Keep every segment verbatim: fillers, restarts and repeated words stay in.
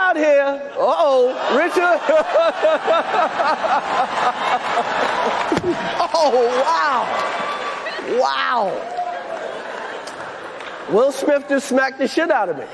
out here. Uh-oh, Richard. Oh, wow. Wow. Will Smith just smacked the shit out of me.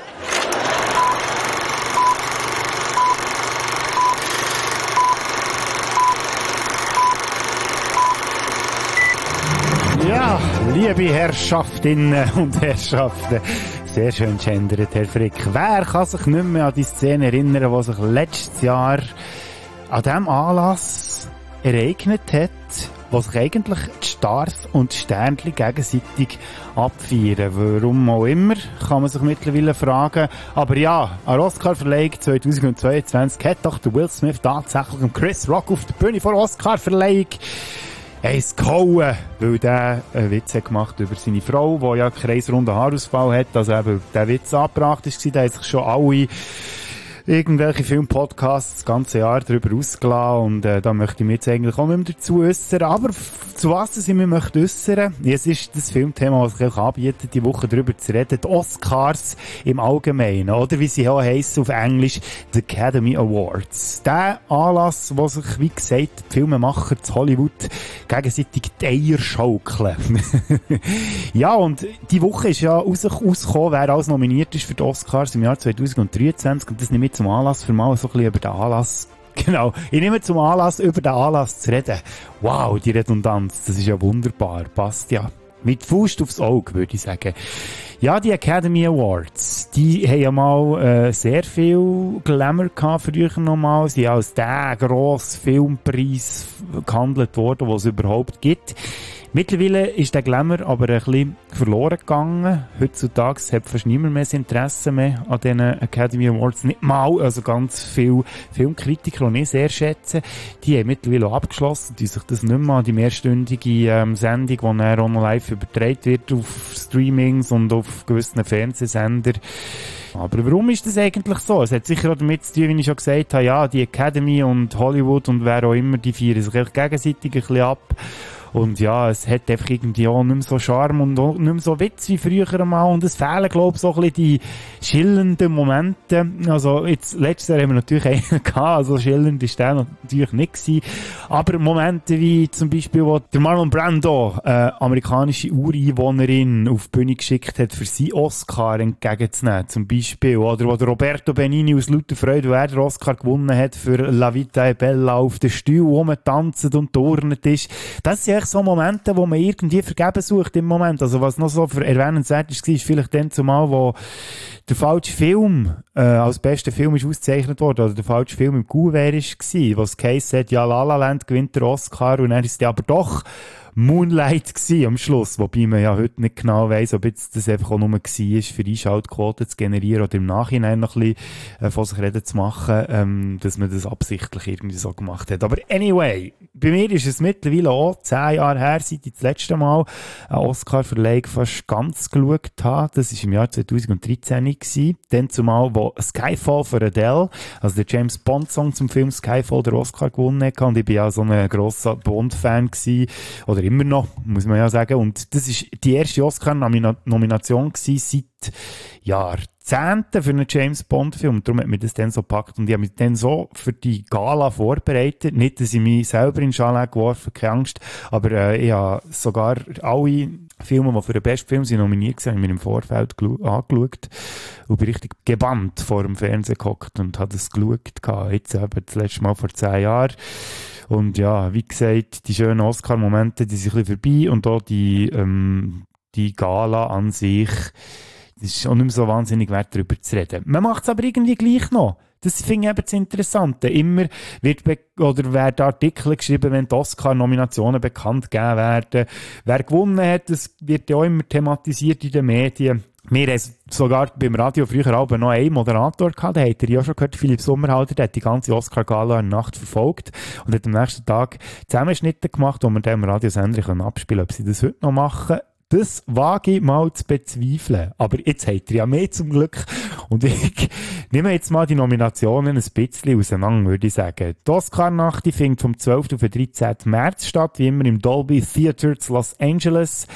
Ja, liebe Herrschaftinnen und Herrschaften, sehr schön gendert, Herr Frick. Wer kann sich nicht mehr an die Szene erinnern, die sich letztes Jahr an diesem Anlass ereignet hat, wo sich eigentlich die Stars und die Sternchen gegenseitig abfeiern? Warum auch immer, kann man sich mittlerweile fragen. Aber ja, an Oscar-Verleihung zweitausendzweiundzwanzig hat doch der Will Smith tatsächlich und Chris Rock auf der Bühne vor Oscar-Verleihung eins gehauen, weil der einen Witz hat gemacht über seine Frau, die ja kreisrunden Haarausfall hat. Also eben, der Witz angebracht ist, da haben sich schon alle irgendwelche Filmpodcasts das ganze Jahr darüber ausgelassen und äh, da möchte ich mich jetzt eigentlich auch nicht mehr dazu äußern. Aber zu was ich mich möchte äußern, es ist das Filmthema, was ich euch anbiete, die Woche darüber zu reden, die Oscars im Allgemeinen, oder wie sie auch heissen auf Englisch, die Academy Awards. Der Anlass, wo sich, wie gesagt, die Filmemacher zu Hollywood gegenseitig die Eier schaukeln. Ja, und die Woche ist ja raus, rausgekommen, wer alles nominiert ist für die Oscars im Jahr zweitausenddreiundzwanzig, und das nehme ich zum Anlass für mal so ein bisschen über den Anlass. Genau, ich nehme zum Anlass, über den Anlass zu reden. Wow, die Redundanz, das ist ja wunderbar, passt ja. Mit Faust aufs Auge, würde ich sagen. Ja, die Academy Awards, die haben ja mal äh, sehr viel Glamour gehabt, früher nochmal. Sie sind als der grosse Filmpreis gehandelt worden, was es überhaupt gibt. Mittlerweile ist der Glamour aber ein bisschen verloren gegangen. Heutzutage hat fast niemand mehr das Interesse mehr an diesen Academy Awards. Nicht mal, also ganz viele Filmkritiker, die ich sehr schätze, die haben mittlerweile auch abgeschlossen, die sich das nicht mehr an die mehrstündige ähm, Sendung, die dann auch noch live übertragen wird auf Streamings und auf gewissen Fernsehsender. Aber warum ist das eigentlich so? Es hat sicher auch damit zu tun, wie ich schon gesagt habe, ja, die Academy und Hollywood und wer auch immer, die feiern sich gegenseitig ein bisschen ab. Und ja, es hat einfach irgendwie auch nicht mehr so Charme und auch nicht mehr so Witz wie früher einmal. Und es fehlen, glaube ich, so ein bisschen die schillernden Momente. Also, jetzt, letztes Jahr haben wir natürlich einen gehabt, also schillernd ist der natürlich nicht gewesen. Aber Momente wie zum Beispiel, wo der Marlon Brando, äh, amerikanische Ureinwohnerin, auf die Bühne geschickt hat, für seinen Oscar entgegenzunehmen, zum Beispiel. Oder wo der Roberto Benigni aus lauter Freude, wo er den Oscar gewonnen hat, für La Vita e Bella auf den Stuhl rumtanzt und turnet ist. Das sind so Momente, wo man irgendwie vergeben sucht im Moment. Also was noch so für erwähnenswert ist, ist vielleicht dann zumal, wo der falsche Film äh, als bester Film ist ausgezeichnet worden, oder der falsche Film im Kuvert war, wo es geheißen hat, ja, La La Land gewinnt der Oscar, und dann ist der aber doch Moonlight gsi am Schluss, wobei man ja heute nicht genau weiss, ob jetzt das einfach auch nur war, für Einschaltquoten zu generieren oder im Nachhinein noch ein bisschen äh, von sich reden zu machen, ähm, dass man das absichtlich irgendwie so gemacht hat. Aber anyway, bei mir ist es mittlerweile auch zehn Jahre her, seit ich das letzte Mal einen Oscar-Verleihung fast ganz geschaut habe. Das war im Jahr zweitausenddreizehn gewesen. Dann zumal, wo Skyfall für Adele, also der James Bond-Song zum Film Skyfall, der Oscar gewonnen hat. Und ich bin ja so ein grosser Bond-Fan gewesen, oder immer noch, muss man ja sagen. Und das ist die erste Oscar-Nomination gewesen seit Jahrzehnten für einen James-Bond-Film. Darum hat mich das dann so gepackt. Und ich habe mich dann so für die Gala vorbereitet. Nicht, dass ich mich selber in Chalet geworfen, keine Angst. Aber äh, ich habe sogar alle Filme, die für den besten Film sind nominiert waren, mir im Vorfeld angeschaut. Und bin richtig gebannt vor dem Fernsehen gehockt und habe das geschaut. Jetzt eben das letzte Mal vor zehn Jahren. Und ja, wie gesagt, die schönen Oscar-Momente, die sind ein bisschen vorbei, und auch die, ähm, die Gala an sich, das ist auch nicht mehr so wahnsinnig wert, darüber zu reden. Man macht es aber irgendwie gleich noch. Das finde ich eben das Interessante. Immer wird be- oder werden Artikel geschrieben, wenn die Oscar-Nominationen bekannt gegeben werden. Wer gewonnen hat, das wird ja auch immer thematisiert in den Medien. Wir haben sogar beim Radio früher auch noch einen Moderator gehabt, den habt ihr ja schon gehört, Philipp Sommerhalder, der hat die ganze Oscar-Gala in der Nacht verfolgt und hat am nächsten Tag Zusammenschnitte gemacht, wo wir dann im Radiosender abspielen können. Ob sie das heute noch machen, das wage ich mal zu bezweifeln. Aber jetzt habt ihr ja mehr zum Glück. Und ich nehme jetzt mal die Nominationen ein bisschen auseinander, würde ich sagen. Die Oscar-Nacht findet vom zwölften auf den dreizehnten März statt, wie immer im Dolby Theatre zu Los Angeles.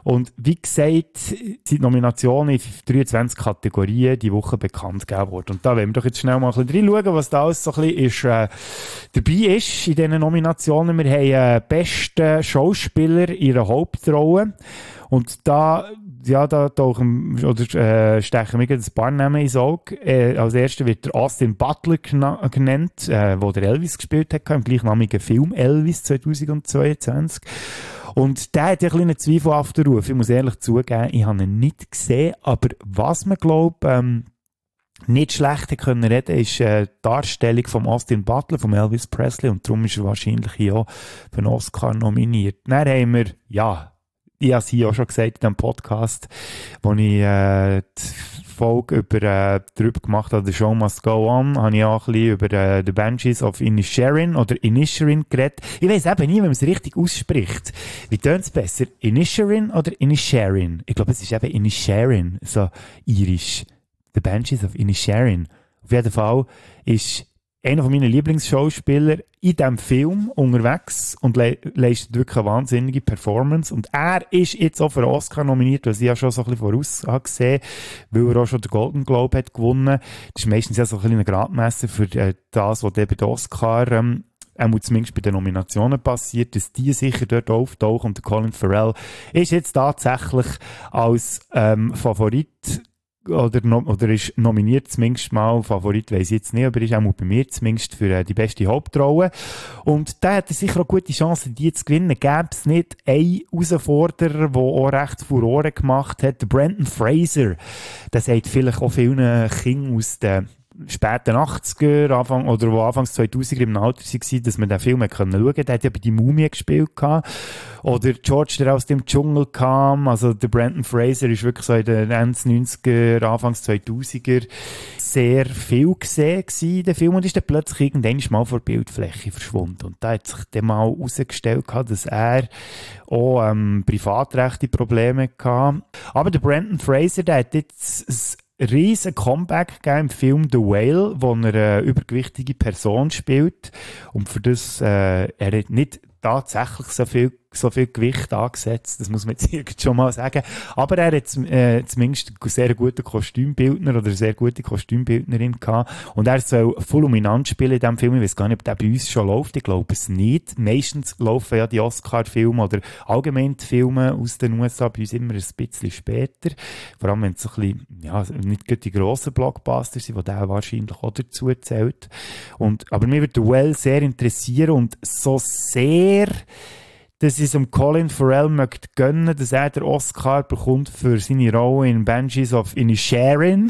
Und wie gesagt, sind die Nominationen in dreiundzwanzig Kategorien die Woche bekannt gegeben worden. Und da wollen wir doch jetzt schnell mal ein bisschen reinschauen, was da alles so ein bisschen ist, äh, dabei ist in diesen Nominationen. Wir haben äh, besten Schauspieler in einer Hauptrolle. Und da, ja, da tauchen, oder, äh, stechen wir ein paar Namen ins Auge. Äh, als erster wird der Austin Butler gena- genannt, äh, wo der Elvis gespielt hat, im gleichnamigen Film Elvis zweitausendzweiundzwanzig. Und der hat ja ein bisschen einen zweifelhaften Ruf. Ich muss ehrlich zugeben, ich habe ihn nicht gesehen, aber was man glaubt, ähm, nicht schlecht können reden, ist äh, die Darstellung von Austin Butler, von Elvis Presley, und darum ist er wahrscheinlich hier auch für einen Oscar nominiert. Dann haben wir, ja, ich habe es hier auch schon gesagt in diesem Podcast, wo ich äh, die Folge über, äh, darüber gemacht habe, The Show Must Go On, habe ich auch ein bisschen über äh, The Banshees of Inisherin oder Inisherin geredet. Ich weiss eben nie, wenn man es richtig ausspricht. Wie tönt es besser? Inisherin oder Inisherin? Ich glaube, es ist eben Inisherin, so irisch. The Banshees of Inisherin. Auf jeden Fall ist einer von meinen Lieblingsschauspieler in diesem Film unterwegs und le- leistet wirklich eine wahnsinnige Performance. Und er ist jetzt auch für einen Oscar nominiert, was ich ja schon so ein bisschen voraus habe gesehen, weil er auch schon den Golden Globe hat gewonnen. Das ist meistens ja so ein bisschen ein Gradmesser für äh, das, was der bei den Oscar ähm, auch zumindest bei den Nominationen passiert, dass die sicher dort auftauchen. Und der Colin Farrell ist jetzt tatsächlich als ähm, Favorit Oder, no, oder ist nominiert zumindest mal, Favorit weiss ich jetzt nicht, aber ist auch mal bei mir zumindest für äh, die beste Hauptrolle. Und da hat er sicher auch gute Chancen, die zu gewinnen. Gäbe es nicht einen Herausforderer, der auch recht Furore gemacht hat, der Brendan Fraser. Der sagt vielleicht auch vielen Kindern aus den späten achtziger, Anfang, oder wo Anfangs zweitausender im Alter waren, dass man den Film schauen konnte. Der hat ja bei die Mumie gespielt gehabt. Oder George, der aus dem Dschungel kam. Also der Brendan Fraser ist wirklich so in den Ende neunziger, Anfangs zweitausender sehr viel gesehen in dem Film und ist dann plötzlich irgendwann mal vor der Bildfläche verschwunden. Und da hat sich dann mal herausgestellt, dass er auch ähm, privatrechtliche Probleme hatte. Aber der Brendan Fraser, der hat jetzt riesen Comeback gegeben im Film The Whale, wo er eine übergewichtige Person spielt. Und für das, äh, er hat nicht tatsächlich so viel, so viel Gewicht angesetzt, das muss man jetzt irgendwie schon mal sagen. Aber er hat äh, zumindest einen sehr guten Kostümbildner oder eine sehr gute Kostümbildnerin gehabt. Und er soll fulminant spielen in diesem Film. Ich weiß gar nicht, ob der bei uns schon läuft. Ich glaube es nicht. Meistens laufen ja die Oscar-Filme oder allgemein die Filme aus den U S A bei uns immer ein bisschen später. Vor allem, wenn es so ein bisschen, ja, nicht gerade die grossen Blockbuster sind, die der wahrscheinlich auch dazu zählt. Und, aber mir würde The Well sehr interessieren und so sehr, dass ich es um Colin Farrell möchte gönnen, dass er den Oscar bekommt für seine Rolle in Banshees of Inisherin.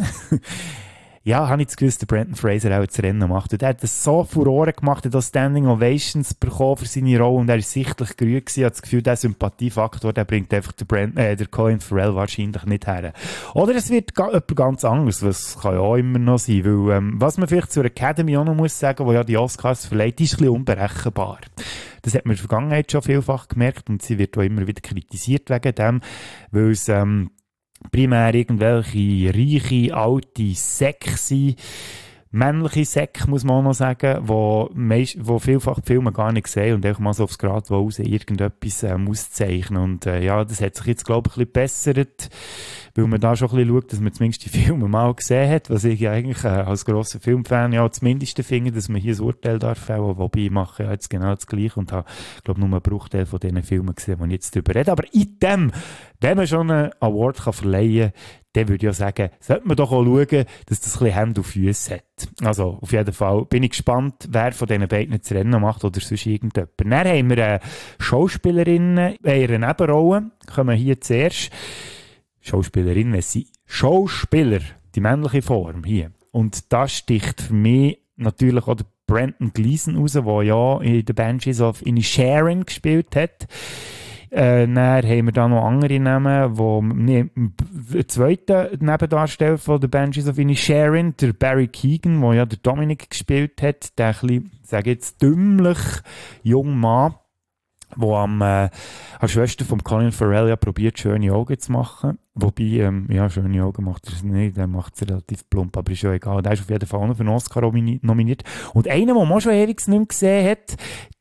Ja, habe ich das gewusst, der Brendan Fraser auch das Rennen macht. Und er hat das so Furore gemacht, er hat Standing Ovations bekommen für seine Rolle und er war sichtlich gerührt gewesen. Ich habe das Gefühl, der Sympathiefaktor, der bringt einfach den, Brand, äh, der Colin Farrell wahrscheinlich nicht her. Oder es wird ga, etwas ganz anderes, was kann ja auch immer noch sein, weil, ähm, was man vielleicht zur Academy auch noch muss sagen, wo ja die Oscars verleiht, ist ein bisschen unberechenbar. Das hat man in der Vergangenheit schon vielfach gemerkt und sie wird auch immer wieder kritisiert wegen dem, weil es, ähm, primär irgendwelche reiche, alte Säcke sind, männliche Säcke, muss man auch noch sagen, wo, meist, wo vielfach die Filme gar nicht sehen und einfach mal so aufs Grad raus irgendetwas ähm, auszeichnen. Und äh, ja, das hat sich jetzt, glaube ich, ein bisschen bessert, weil man da schon ein bisschen schaut, dass man zumindest die Filme mal gesehen hat, was ich eigentlich äh, als grosser Filmfan ja zumindest finde, dass man hier ein Urteil darf fällen, wobei ich mache ja jetzt genau das Gleiche und habe, glaube nur einen Bruchteil von diesen Filmen gesehen, die ich jetzt darüber rede. Aber in dem, wenn man schon einen Award kann verleihen kann, dann würde ich ja sagen, sollte man doch auch schauen, dass das ein bisschen Hände und Füße hat. Also, auf jeden Fall bin ich gespannt, wer von diesen beiden das Rennen macht oder sonst irgendjemand. Dann haben wir eine Schauspielerin in ihrer Nebenrolle, kommen hier zuerst. Schauspielerinnen sind Schauspieler, die männliche Form hier. Und das sticht für mich natürlich auch der Brendan Gleeson raus, der ja in The Banshees of Inisherin gespielt hat. Äh, dann haben wir da noch andere Namen, wo nee, der zweite Nebendarsteller von The Banshees of Inisherin, der Barry Keoghan, der ja der Dominic gespielt hat, der ein bisschen, sage ich jetzt, dümmlich junger Mann, der am äh, als Schwester von Colin Farrell ja probiert, schöne Augen zu machen. Wobei, ähm, ja, schöne Augen macht er es nicht, der macht es relativ plump, aber ist ja egal. Der ist auf jeden Fall auch noch für einen Oscar nominiert. Und einer, den man schon ewig nicht mehr gesehen hat,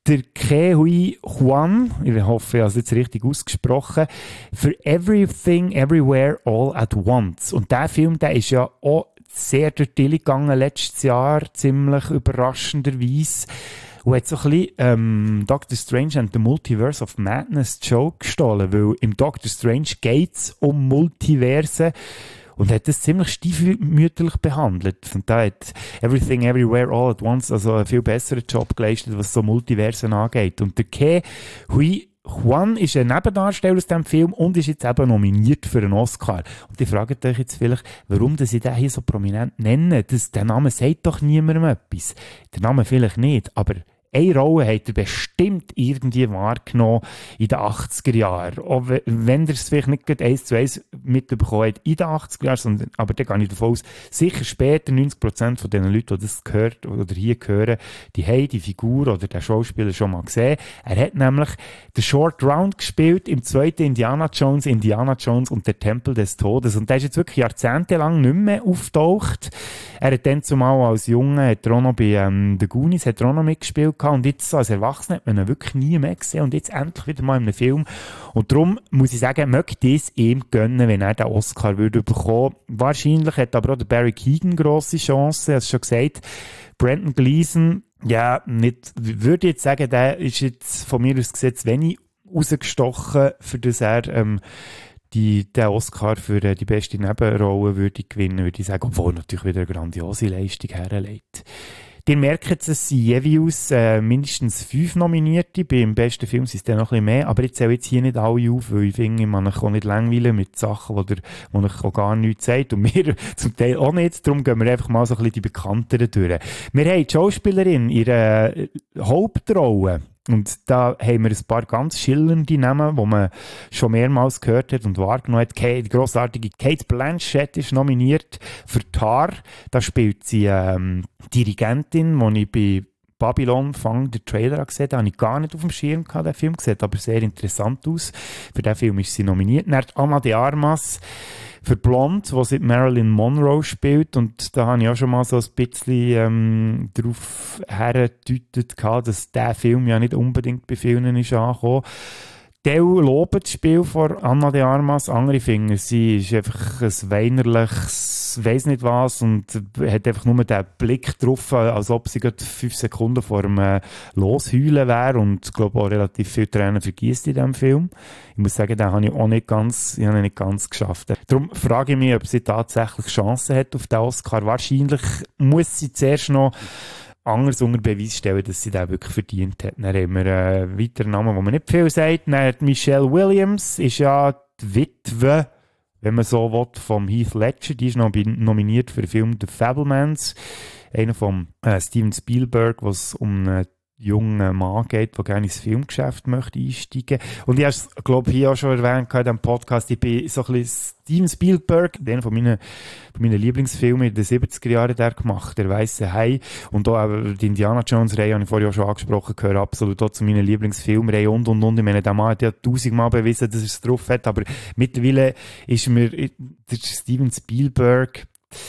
der Ke Huy Quan, ich hoffe, ich habe es jetzt richtig ausgesprochen, für Everything, Everywhere, All at Once. Und der Film, der ist ja auch sehr durch die Decke gegangen letztes Jahr, ziemlich überraschenderweise. Und hat so ein bisschen ähm, Doctor Strange and the Multiverse of Madness Joke gestohlen, weil im Doctor Strange geht es um Multiversen. Und hat das ziemlich stiefmütterlich behandelt. Und da hat Everything, Everywhere, All at Once also einen viel besseren Job geleistet, was so Multiversen angeht. Und der Ke Huy Quan ist ein Nebendarsteller aus diesem Film und ist jetzt eben nominiert für einen Oscar. Und ihr fragt euch jetzt vielleicht, warum dass ich den hier so prominent nenne. Das, der Name sagt doch niemandem etwas. Der Name vielleicht nicht, aber eine Rolle hat er bestimmt irgendwie wahrgenommen in den achtziger Jahren. Auch wenn er es vielleicht nicht eins zu eins mitbekommen hat in den achtziger Jahren, sondern, aber da gehe ich davon aus, sicher später neunzig Prozent von den Leuten, die das gehört oder hier hören, die haben die Figur oder den Schauspieler schon mal gesehen. Er hat nämlich den Short Round gespielt im zweiten Indiana Jones, Indiana Jones und der Tempel des Todes. Und der ist jetzt wirklich jahrzehntelang nicht mehr auftaucht. Er hat dann zumal als Junge, hat er auch noch bei ähm, The Goonies, hat er auch noch mitgespielt. Und jetzt so als Erwachsener hat man ihn wirklich nie mehr gesehen und jetzt endlich wieder mal in einem Film. Und darum muss ich sagen, möchte ich es ihm gönnen, wenn er den Oscar würde bekommen. Wahrscheinlich hat aber auch der Barry Keoghan grosse Chancen, ich habe es schon gesagt. Brendan Gleeson, ja, nicht, würde ich jetzt sagen, der ist jetzt von mir aus gesehen zu wenig rausgestochen, für das er ähm, die, den Oscar für äh, die beste Nebenrolle würde gewinnen, würde ich sagen, obwohl natürlich wieder eine grandiose Leistung herlegt. Ihr merkt, es sind jeweils äh, mindestens fünf Nominierte. Beim besten Film sind es dann noch ein bisschen mehr. Aber ich zähle jetzt hier nicht alle auf, weil ich finde, man kann nicht langweilen mit Sachen, die euch auch gar nichts sagt. Und mir zum Teil auch nicht. Darum gehen wir einfach mal so ein bisschen die bekannteren durch. Wir haben die Schauspielerin, ihre äh, Hauptrolle. Und da haben wir ein paar ganz schillernde Namen, die man schon mehrmals gehört hat und wahrgenommen hat. Die grossartige Cate Blanchett ist nominiert für Tar. Da spielt sie ähm, Dirigentin, die ich bei Babylon Fang den Trailer gesehen habe. Da habe ich gar nicht auf dem Schirm gehabt, den Film. Sieht aber sehr interessant aus. Für diesen Film ist sie nominiert. Dann Ana de Armas für Blonde, wo sie Marilyn Monroe spielt. Und da habe ich auch schon mal so ein bisschen ähm, darauf hergedeutet, dass dieser Film ja nicht unbedingt bei vielen ist angekommen. Teil loben das Spiel von Ana de Armas, andere finden, sie ist einfach ein weinerliches, weiss nicht was, und hat einfach nur den Blick drauf, als ob sie gerade fünf Sekunden vor dem äh, Losheulen wäre, und ich glaube auch relativ viele Tränen vergießt in diesem Film. Ich muss sagen, den habe ich auch nicht ganz, ich habe ihn nicht ganz geschafft. Darum frage ich mich, ob sie tatsächlich Chancen hat auf den Oscar. Wahrscheinlich muss sie zuerst noch anders unter Beweis stellen, dass sie den wirklich verdient hat. Dann haben wir einen weiteren Namen, wo man nicht viel sagt. Dann Michelle Williams ist ja die Witwe, wenn man so will, vom Heath Ledger. Die ist noch nominiert für den Film The Fabelmans. Einer von äh, Steven Spielberg, was um einen jungen Mann geht, der gerne ins Filmgeschäft möchte einsteigen. Und ich habe es, glaube ich, hier auch schon erwähnt in diesem Podcast, ich bin so ein bisschen Steven Spielberg, der von meinen, von meinen Lieblingsfilmen in den siebziger Jahren der gemacht, der Weisse Hai. Und auch die Indiana Jones-Reihe, habe ich vorher auch schon angesprochen, gehört absolut auch zu meinen Lieblingsfilmreihen und, und, und. Ich meine, der Mann hat ja tausendmal bewiesen, dass er es drauf hat, aber mittlerweile ist mir der Steven Spielberg,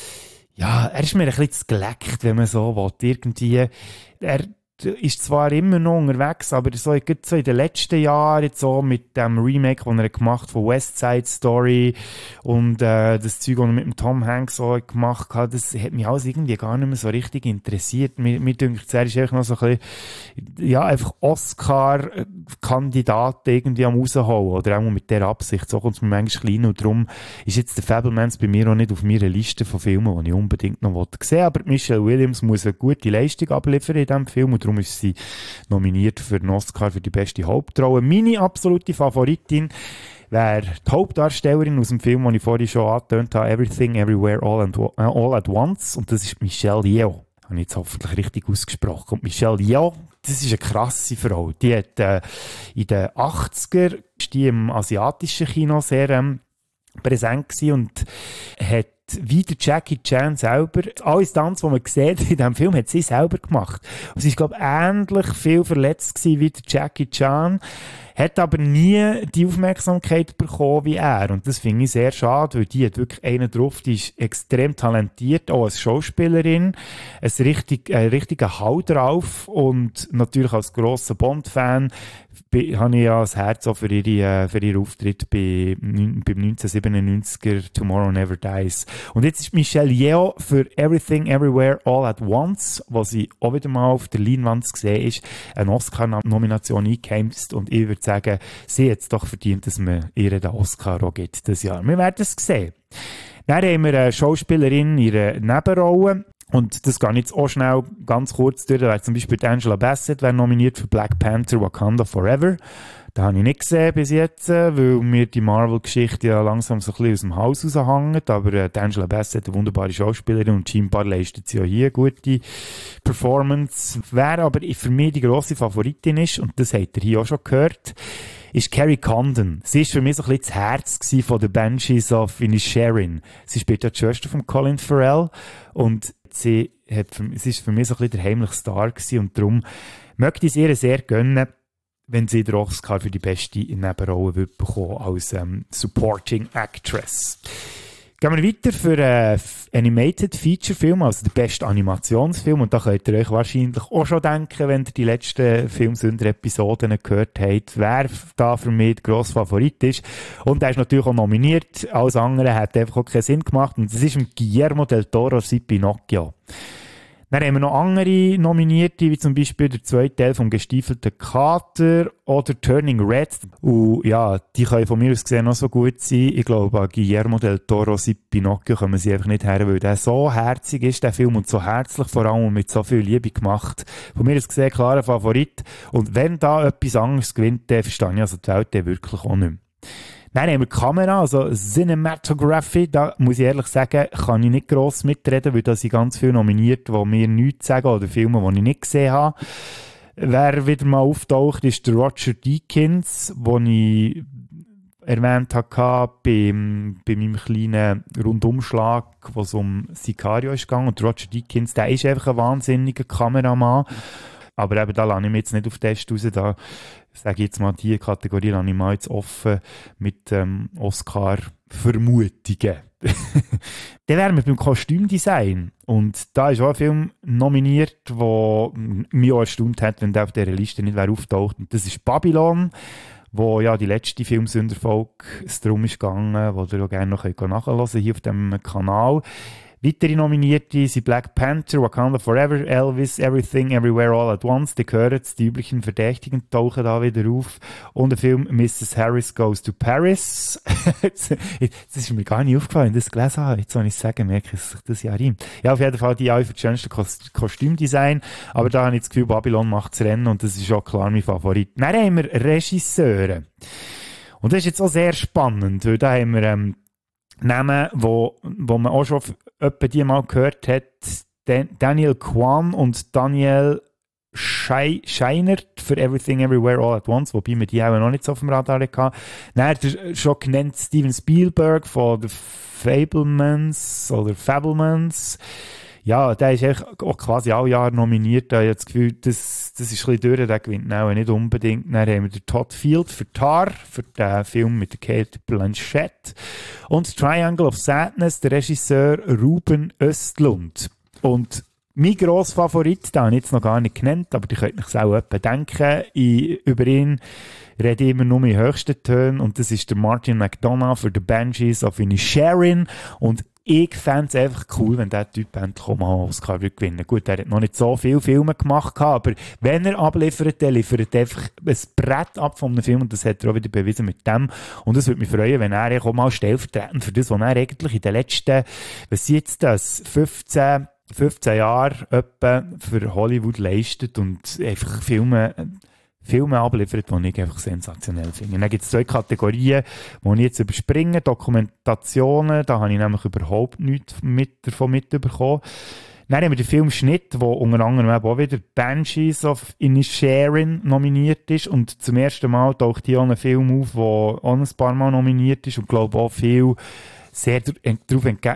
ja, er ist mir ein bisschen zu geleckt, wenn man so will. Irgendwie, er ist zwar immer noch unterwegs, aber so, so in den letzten Jahren, jetzt so mit dem Remake, den er gemacht hat von West Side Story und äh, das Zeug, das er mit dem Tom Hanks so gemacht hat, das hat mich alles irgendwie gar nicht mehr so richtig interessiert. Mir, mir denkt, er ist einfach noch so ein bisschen, ja, einfach Oscar-Kandidat irgendwie am rausholen, oder auch mit dieser Absicht. So kommt es mir manchmal klein, und darum ist jetzt der Fabelmans bei mir auch nicht auf meiner Liste von Filmen, die ich unbedingt noch sehen wollte. Aber Michelle Williams muss eine gute Leistung abliefern in diesem Film, und darum ist sie nominiert für den Oscar für die beste Hauptrolle. Meine absolute Favoritin wäre die Hauptdarstellerin aus dem Film, den ich vorhin schon angetönt habe, Everything, Everywhere, All, and, All at Once. Und das ist Michelle Yeoh. Habe ich jetzt hoffentlich richtig ausgesprochen. Und Michelle Yeoh, das ist eine krasse Frau. Die hat äh, in den achtziger, die im asiatischen Kino sehr ähm, präsent gewesen und hat wie der Jackie Chan selber, alle Stunts, die man sieht in diesem Film, hat sie selber gemacht. Und sie ist, glaube ich, ähnlich viel verletzt gewesen wie der Jackie Chan, hat aber nie die Aufmerksamkeit bekommen wie er. Und das finde ich sehr schade, weil die hat wirklich einen drauf, die ist extrem talentiert, auch als Schauspielerin, ein richtig, ein richtiger Hau drauf und natürlich als grosser Bond-Fan habe ich ja das Herz auch für, ihre, für ihren Auftritt bei, beim neunzehnhundertsiebenundneunziger Tomorrow Never Dies. Und jetzt ist Michelle Yeoh für Everything Everywhere All at Once, was sie auch wieder mal auf der Leinwand gesehen ist, eine Oscar-Nomination eingeheimst. Und ich würde sagen, sie hat es doch verdient, dass man ihr den Oscar auch gibt dieses Jahr. Wir werden es sehen. Dann haben wir eine Schauspielerin in ihrer Nebenrolle. Und das gehe ich jetzt auch schnell ganz kurz durch. Da wäre zum Beispiel Angela Bassett wäre nominiert für Black Panther Wakanda Forever. Da habe ich nicht gesehen bis jetzt, weil mir die Marvel-Geschichte ja langsam so ein bisschen aus dem Haus raushängt. Aber äh, Angela Bassett, eine wunderbare Schauspielerin, und scheinbar leistet sie ja hier eine gute Performance. Wer aber für mich die grosse Favoritin ist, und das habt ihr hier auch schon gehört, ist Carrie Condon. Sie ist für mich so ein bisschen das Herz von den Banshees of Inisherin. Sie spielt ja die Schwester von Colin Farrell und sie, hat für, sie ist für mich so ein bisschen der heimliche Star gewesen, und darum möchte ich es ihr sehr gönnen, wenn sie den Oscar für die beste Nebenrolle wird bekommen als ähm, Supporting Actress. Gehen wir weiter für einen Animated Feature Film, also der beste Animationsfilm. Und da könnt ihr euch wahrscheinlich auch schon denken, wenn ihr die letzten Filmsünder-Episoden gehört habt, wer da für mich der grosse Favorit ist. Und er ist natürlich auch nominiert. Alles andere hat einfach auch keinen Sinn gemacht. Und das ist Guillermo del Toro sein Pinocchio. Dann haben wir noch andere Nominierte, wie zum Beispiel der zweite Teil vom Gestiefelten Kater oder Turning Red. Und ja, die können von mir aus gesehen noch so gut sein. Ich glaube, an Guillermo del Toro sein Pinocchio kommen sie einfach nicht her, weil der so herzig ist, der Film, und so herzlich vor allem und mit so viel Liebe gemacht. Von mir aus gesehen klarer Favorit. Und wenn da etwas anderes gewinnt, dann verstehe ich also die Welt dann wirklich auch nicht mehr. Dann haben wir die Kamera, also Cinematography. Da muss ich ehrlich sagen, kann ich nicht gross mitreden, weil da sind ganz viele nominiert, die mir nichts sagen, oder Filme, die ich nicht gesehen habe. Wer wieder mal auftaucht, ist der Roger Deakins, den ich erwähnt habe beim, bei meinem kleinen Rundumschlag, wo es um Sicario ist gegangen. Und Roger Deakins, der ist einfach ein wahnsinniger Kameramann. Aber eben, da lasse ich mich jetzt nicht auf den Test raus. Da sage ich jetzt mal, die Kategorie lasse ich mal jetzt offen mit ähm, Oscar-Vermutungen. Dann wären wir beim Kostümdesign. Und da ist auch ein Film nominiert, der mich auch erstaunt hat, wenn der auf dieser Liste nicht wäre auftaucht. Und das ist Babylon, wo ja die letzte Filmsünderfolge es darum ist gegangen, wo ihr auch gerne noch nachhören könnt, hier auf dem Kanal. Weitere Nominierte sind Black Panther, Wakanda Forever, Elvis, Everything, Everywhere, All at Once. Die gehören, die üblichen Verdächtigen tauchen da wieder auf. Und der Film Missus Harris Goes to Paris. Das ist mir gar nicht aufgefallen, das gelesen habe. Jetzt soll ich sagen, merke ich, dass sich das ja reimt. Ja, auf jeden Fall die auch für das schönste Kost- Kostümdesign. Aber da habe ich das Gefühl, Babylon macht das Rennen, und das ist auch klar mein Favorit. Dann haben wir Regisseure. Und das ist jetzt auch sehr spannend, weil da haben wir ähm, Namen, wo, wo man auch schon etwa die mal gehört hat, Daniel Kwan und Daniel Scheinert für Everything Everywhere All at Once, wobei wir die auch noch nicht so auf dem Radar hatten. Dann hat er schon genannt Steven Spielberg von The Fablemans oder Fablemans. Ja, der ist eigentlich auch quasi alle Jahre nominiert. Da habe ich das Gefühl, das, das ist ein bisschen durch, der gewinnt auch nicht unbedingt. Dann haben wir den Todd Field für Tar, für den Film mit der Kate Blanchett. Und Triangle of Sadness, der Regisseur Ruben Östlund. Und mein grosser Favorit, den habe ich jetzt noch gar nicht genannt, aber ihr könnt euch auch etwa denken, ich, über ihn rede ich immer nur in höchsten Tönen, und das ist der Martin McDonagh für The Banshees of Inisherin. Und ich fände es einfach cool, wenn der Typ endlich auch mal einen Oscar gewinnen würde. Gut, er hat noch nicht so viele Filme gemacht, aber wenn er abliefert, dann liefert er einfach ein Brett ab von einem Film, und das hat er auch wieder bewiesen mit dem. Und es würde mich freuen, wenn er auch mal stellvertretend für das, was er eigentlich in den letzten, was sind jetzt das, fünfzehn, fünfzehn Jahre etwa für Hollywood leistet und einfach Filme, Filme abliefert, die ich einfach sensationell finde. Dann gibt es zwei Kategorien, die ich jetzt überspringe. Dokumentationen, da habe ich nämlich überhaupt nichts mit, davon mitbekommen. Dann haben wir den Film Schnitt, wo unter anderem auch wieder Banshees of Inisherin nominiert ist. Und zum ersten Mal taucht hier auch ein Film auf, der auch ein paar Mal nominiert ist und glaube auch viel sehr darauf entge- oder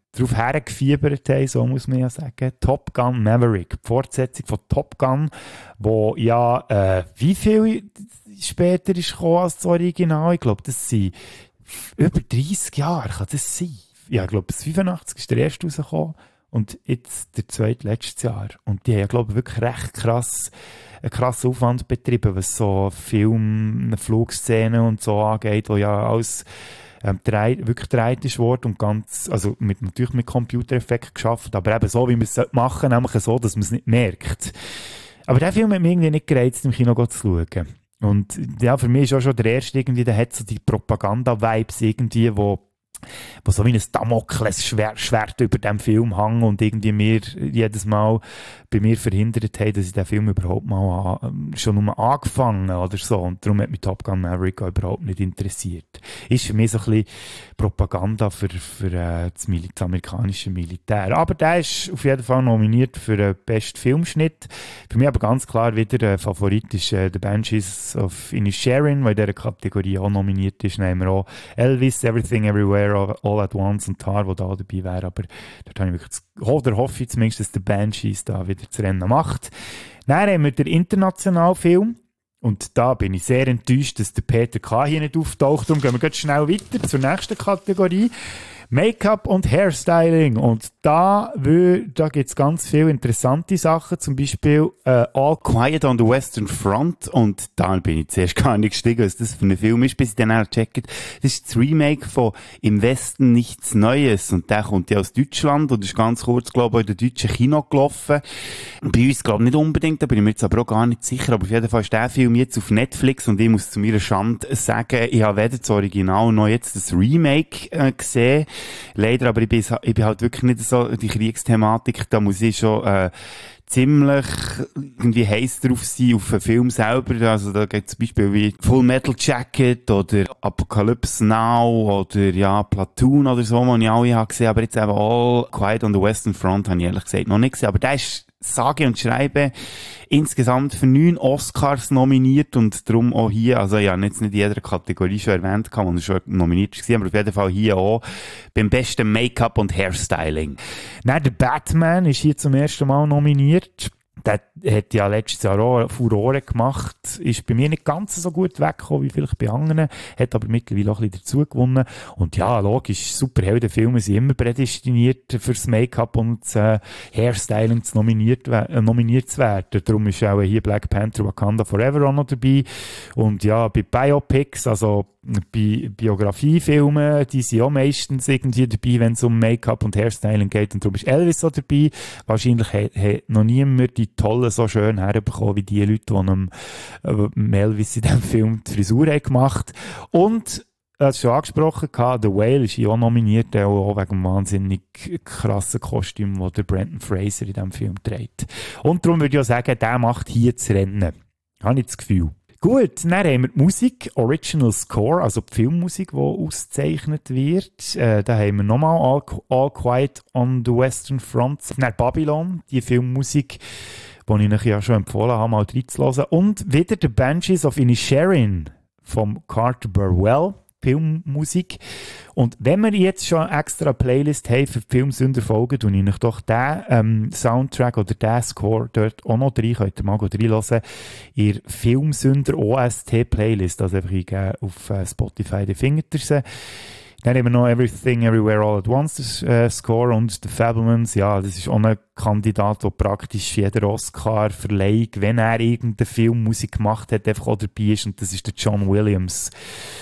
darauf hergefiebert haben, so muss man ja sagen. Top Gun Maverick, die Fortsetzung von Top Gun, wo ja, äh, wie viel später ist gekommen als das Original? Ich glaube, das sind über dreissig Jahre, kann das sein? Ja, ich glaube, das fünfundachtzig ist der erste rausgekommen und jetzt der zweite letztes Jahr. Und die haben, glaube ich, wirklich recht krass, einen krassen Aufwand betrieben, was so Film, Flugszenen und so angeht, wo ja alles ähm, drei, wirklich gedreht ist worden und ganz, also mit, natürlich mit Computereffekten geschafft, aber eben so, wie man es machen sollte, nämlich so, dass man es nicht merkt. Aber der Film hat mich irgendwie nicht gereizt, im Kino zu schauen. Und ja, für mich ist auch schon der erste irgendwie, der hat so die Propaganda-Vibes irgendwie, wo wo so wie ein Damoklesschwert über dem Film hängt und irgendwie mir jedes Mal bei mir verhindert hat, dass ich den Film überhaupt mal an, schon nur angefangen oder so. Und darum hat mich Top Gun Maverick auch überhaupt nicht interessiert. Ist für mich so ein bisschen Propaganda für, für äh, das, Mil- das amerikanische Militär. Aber der ist auf jeden Fall nominiert für den besten Filmschnitt. Für mich aber ganz klar wieder der Favorit ist äh, The Banshees of Inisherin, weil in dieser Kategorie auch nominiert ist. Dann haben wir auch Elvis, Everything Everywhere All at Once und Tar, wo da dabei wäre, aber dort habe ich wirklich, oder hoffe ich zumindest, dass der Banshees da wieder das Rennen macht. Dann haben wir den internationalen Film und da bin ich sehr enttäuscht, dass der Peter K. hier nicht auftaucht. Darum gehen wir ganz schnell weiter zur nächsten Kategorie. Make-up und Hairstyling. Und da, da gibt es ganz viele interessante Sachen. Zum Beispiel äh, All Quiet on the Western Front. Und da bin ich zuerst gar nicht gestiegen, was das für ein Film ist, bis ich dann auch checke. Das ist das Remake von Im Westen nichts Neues. Und der kommt ja aus Deutschland und ist ganz kurz, glaube ich, in der deutschen Kino gelaufen. Bei uns, glaube ich, nicht unbedingt, da bin ich mir jetzt aber auch gar nicht sicher. Aber auf jeden Fall ist der Film jetzt auf Netflix und ich muss zu meiner Schande sagen, ich habe weder das Original noch jetzt das Remake äh, gesehen. Leider, aber ich bin, ich bin halt wirklich nicht so, die Kriegsthematik, da muss ich schon, äh, ziemlich irgendwie heiß drauf sein auf den Film selber. Also da geht zum Beispiel wie Full Metal Jacket oder Apocalypse Now oder ja, Platoon oder so, die ich alle habe gesehen. Aber jetzt eben All Quiet on the Western Front habe ich ehrlich gesagt noch nicht gesehen. Aber der ist sage und schreibe insgesamt für neun Oscars nominiert und darum auch hier, also ja, jetzt nicht in jeder Kategorie schon erwähnt, kann man schon nominiert war, aber auf jeden Fall hier auch beim besten Make-up und Hairstyling. Nein, der Batman ist hier zum ersten Mal nominiert. Der hat ja letztes Jahr auch Furore gemacht, ist bei mir nicht ganz so gut weggekommen wie vielleicht bei anderen, hat aber mittlerweile auch ein bisschen dazu gewonnen. Und ja, logisch, Superheldenfilme sind immer prädestiniert fürs Make-up und das äh, Hairstyling zu nominiert, äh, nominiert zu werden. Darum ist auch hier Black Panther Wakanda Forever auch noch dabei. Und ja, bei Biopics, also bei Biografiefilmen, die sind auch meistens irgendwie dabei, wenn es um Make-up und Hairstyling geht. Und darum ist Elvis auch dabei. Wahrscheinlich hat, hat noch niemand die Tolle so schön herbekommen wie die Leute, die einem äh, Elvis in diesem Film die Frisur haben gemacht. Und als schon angesprochen hatte, The Whale ist hier auch nominiert, auch wegen dem wahnsinnig krassen Kostüm, das der Brendan Fraser in diesem Film trägt. Und darum würde ich auch sagen, der macht hier das Rennen. Habe ich das Gefühl. Gut, dann haben wir die Musik, Original Score, also die Filmmusik, die ausgezeichnet wird. Äh, da haben wir nochmal All, All Quiet on the Western Front. Dann Babylon, die Filmmusik, die ich euch ja schon empfohlen habe, mal reinzuhören. Und wieder The Banshees of Inisherin vom Carter Burwell. Filmmusik. Und wenn wir jetzt schon eine extra Playlist haben für Filmsünder-Folgen, tue ich euch doch den ähm, Soundtrack oder den Score dort auch noch rein, könnt ihr mal reinhören, ihr Filmsünder-O S T-Playlist, also einfach eingeben auf äh, Spotify, da findet ihr sie. Dann haben wir noch Everything Everywhere All at Once, der äh, Score, und The Fabelmans. Ja, das ist auch ein Kandidat, der praktisch jeder Oscar-Verleihung, wenn er irgendeine Filmmusik gemacht hat, einfach auch dabei ist, und das ist der John Williams.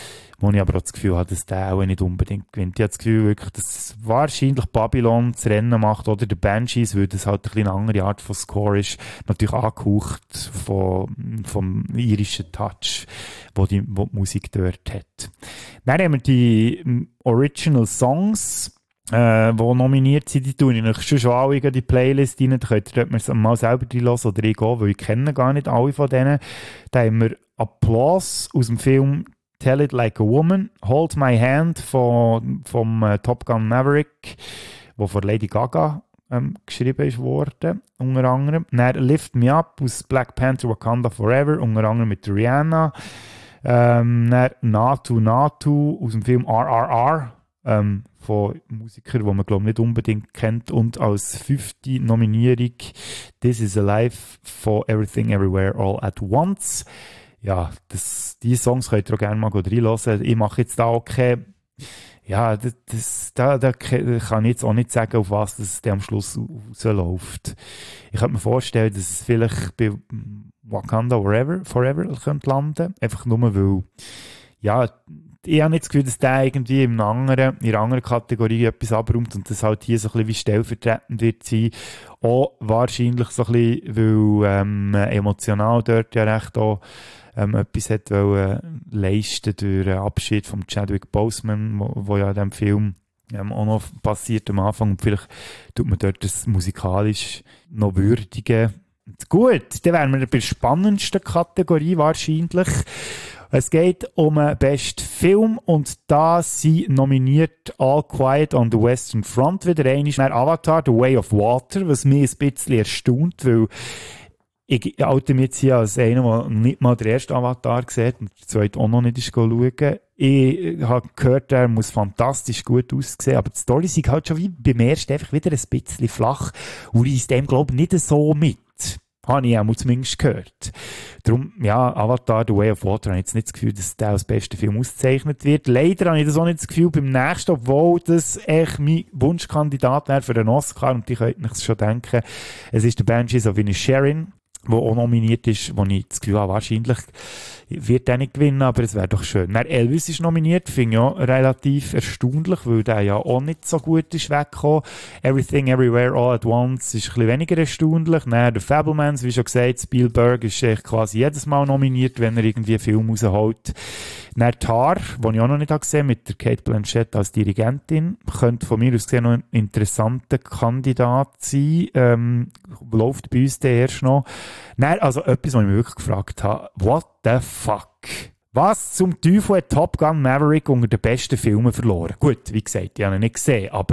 Wo ich aber auch das Gefühl habe, dass der auch nicht unbedingt gewinnt. Ich habe das Gefühl wirklich, dass wahrscheinlich Babylon das Rennen macht oder der Banshees, weil das halt ein bisschen eine andere Art von Score ist. Natürlich angehaucht von, vom irischen Touch, wo die, wo die Musik dort hat. Dann haben wir die Original Songs, äh, die nominiert sind. Die tue ich euch schon, schon alle in die Playlist rein. Da könnt ihr dort mal selber reinhören oder ich gehen, weil ich kenne gar nicht alle von denen. Da haben wir Applaus aus dem Film Tell It Like a Woman, Hold My Hand von, vom äh, Top Gun Maverick, wo von Lady Gaga ähm, geschrieben ist worden, unter anderem. Dann Lift Me Up aus Black Panther Wakanda Forever, unter anderem mit Rihanna. Ähm, dann Natu Natu aus dem Film R R R, ähm, von Musikern, die man, glaube ich, nicht unbedingt kennt. Und als fünfte Nominierung This Is Alive von Everything Everywhere All at Once. Ja, das, die Songs könnt ihr auch gerne mal reinhören. Ich mache jetzt da auch keine, ja, das, das, da, da kann ich jetzt auch nicht sagen, auf was das am Schluss rausläuft. Ich könnte mir vorstellen, dass es vielleicht bei Wakanda Forever, Forever könnte landen. Einfach nur, weil, ja, ich habe nicht das Gefühl, dass der irgendwie in einer anderen, in einer anderen Kategorie etwas abräumt und das halt hier so ein bisschen wie stellvertretend wird sein. Auch wahrscheinlich so ein bisschen, weil ähm, emotional dort ja recht auch ähm, etwas hat wollen leisten durch den Abschied von Chadwick Boseman, wo, wo ja in diesem Film ähm, auch noch passiert am Anfang. Und vielleicht tut man dort das musikalisch noch würdigen. Gut, dann wären wir bei der spannendsten Kategorie wahrscheinlich. Es geht um den besten Film und da sind nominiert All Quiet on the Western Front wieder einmal, Avatar, The Way of Water, was mich ein bisschen erstaunt, weil ich oute mich jetzt hier als einer, der nicht mal den ersten Avatar gesehen hat und den zweiten auch noch nicht ist schauen. Ich habe gehört, er muss fantastisch gut aussehen, aber die Story ist halt schon wie beim ersten einfach wieder ein bisschen flach und ich ist dem, glaube ich, nicht so mit. Habe ich auch zumindest gehört. Darum, ja, Avatar, The Way of Water, habe ich jetzt nicht das Gefühl, dass der als bester Film ausgezeichnet wird. Leider habe ich das auch nicht das Gefühl beim nächsten, obwohl das echt mein Wunschkandidat wäre für einen Oscar und ich könnte mich schon denken, es ist der Banshees of Inisherin, der auch nominiert ist, wo ich das Gefühl habe, wahrscheinlich wird er nicht gewinnen, aber es wäre doch schön. Dann Elvis ist nominiert, finde ich auch relativ erstaunlich, weil der ja auch nicht so gut ist weggekommen. Everything Everywhere All at Once ist ein bisschen weniger erstaunlich. Dann der Fabelmans, wie schon gesagt, Spielberg ist echt quasi jedes Mal nominiert, wenn er irgendwie einen Film rausholt. Dann Tar, den ich auch noch nicht gesehen habe, mit der Cate Blanchett als Dirigentin, könnte von mir aus gesehen noch ein interessanter Kandidat sein. Ähm, läuft bei uns der erst noch. Dann, also etwas, was ich mich wirklich gefragt habe, what the fuck? Was zum Teufel hat Top Gun Maverick unter den besten Filmen verloren? Gut, wie gesagt, ich habe ihn nicht gesehen, aber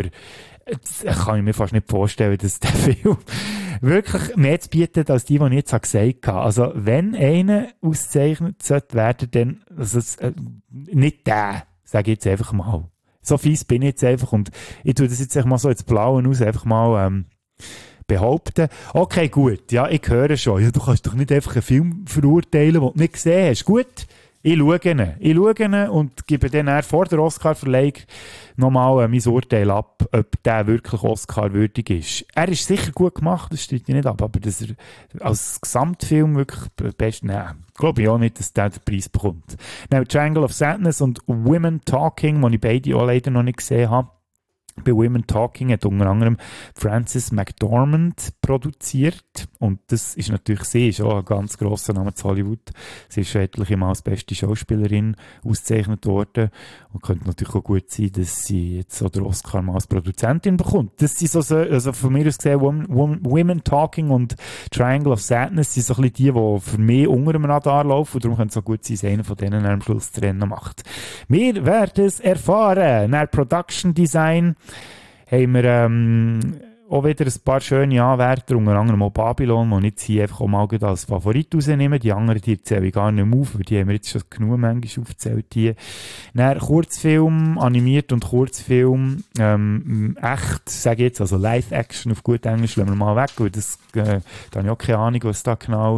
das kann ich mir fast nicht vorstellen, dass der Film wirklich mehr zu bieten hat, als die, die ich jetzt gesagt habe. Also, wenn einer ausgezeichnet sollte werden, dann also, äh, nicht der, sage ich jetzt einfach mal. So fies bin ich jetzt einfach und ich tue das jetzt einfach mal so ins Blaue aus, einfach mal ähm, behaupten. Okay, gut, ja, ich höre schon. Ja, du kannst doch nicht einfach einen Film verurteilen, den du nicht gesehen hast. Gut, ich schaue ihn. Ich schaue ihn und gebe dann vor der Oscar-Verleihung nochmal äh, mein Urteil ab, ob der wirklich Oscar-würdig ist. Er ist sicher gut gemacht, das steht nicht ab, aber dass er als Gesamtfilm wirklich best, nein, glaube ich auch nicht, dass der den Preis bekommt. Dann Triangle of Sadness und Women Talking, die ich beide auch leider noch nicht gesehen habe. Bei Women Talking hat unter anderem Frances McDormand produziert. Und das ist natürlich, sie ist auch ein ganz grosser Name zu Hollywood. Sie ist schon etliche Mal als beste Schauspielerin ausgezeichnet worden. Und könnte natürlich auch gut sein, dass sie jetzt so den Oscar mal als Produzentin bekommt. Das sind so, so also von mir aus gesehen, Women, Women Talking und Triangle of Sadness sind so ein bisschen die, die für mich unter dem Radar laufen. Und darum könnte es auch gut sein, dass einer von denen am Schluss das Rennen macht. Wir werden es erfahren. Nach Production Design haben wir ähm, auch wieder ein paar schöne Anwärter, unter anderem auch Babylon, die ich jetzt hier einfach auch mal als Favorit rausnehmen. Die anderen, die zähle ich gar nicht mehr auf, weil die haben wir jetzt schon genug manchmal aufgezählt. Hier. Dann Kurzfilm, animiert und Kurzfilm, ähm, echt, sage ich jetzt, also Live-Action auf gut Englisch, lassen wir mal weg, weil das, äh, da habe ich auch keine Ahnung, was da genau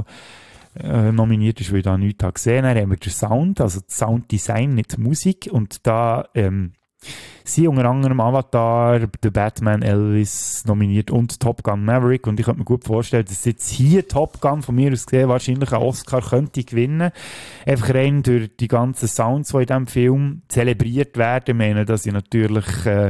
äh, nominiert ist, weil ich da nichts habe gesehen. Dann haben wir den Sound, also das Sounddesign, nicht die Musik, und da, ähm, sie unter anderem Avatar, The Batman, Elvis nominiert und Top Gun Maverick. Und ich könnte mir gut vorstellen, dass jetzt hier Top Gun von mir aus gesehen wahrscheinlich einen Oscar könnte gewinnen. Einfach rein durch die ganzen Sounds, die in diesem Film zelebriert werden. Ich meine, dass sie natürlich äh,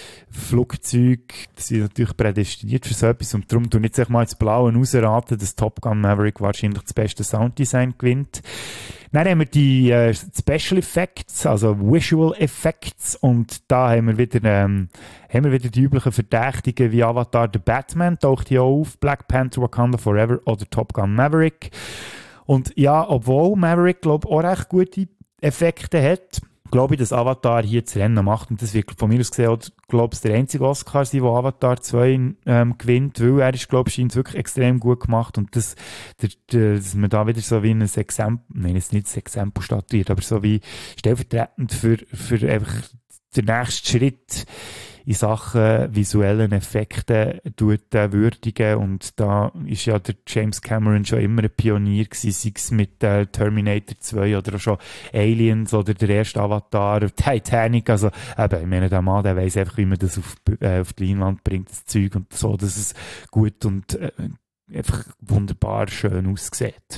Flugzeuge, das sind natürlich prädestiniert für so etwas. Und darum tue ich jetzt mal ins Blaue rausraten, dass Top Gun Maverick wahrscheinlich das beste Sounddesign gewinnt. Dann haben wir die äh, Special Effects, also Visual Effects, und da haben wir wieder, ähm, haben wir wieder die üblichen Verdächtigen wie Avatar, The Batman, taucht hier auf, Black Panther, Wakanda Forever oder Top Gun Maverick. Und ja, obwohl Maverick, glaube ich, auch recht gute Effekte hat, glaube ich, dass Avatar hier das Rennen macht, und das wird von mir aus gesehen auch, glaube ich, der einzige Oscar sein, der Avatar zwei ähm, gewinnt, weil er ist, glaube ich, scheint wirklich extrem gut gemacht, und das, der, der, dass man da wieder so wie ein Exempel, nein, es ist nicht ein Exempel statuiert, aber so wie stellvertretend für, für einfach der nächste Schritt in Sachen visuellen Effekten tut, äh, würdigen. Und da ist ja der James Cameron schon immer ein Pionier gewesen, sei es mit äh, Terminator zwei oder auch schon Aliens oder der erste Avatar, Titanic. Also eben, ich meine, der Mann, der weiss einfach, wie man das auf, äh, auf die Leinwand bringt, das Zeug und so, dass es gut und äh, einfach wunderbar schön aussieht.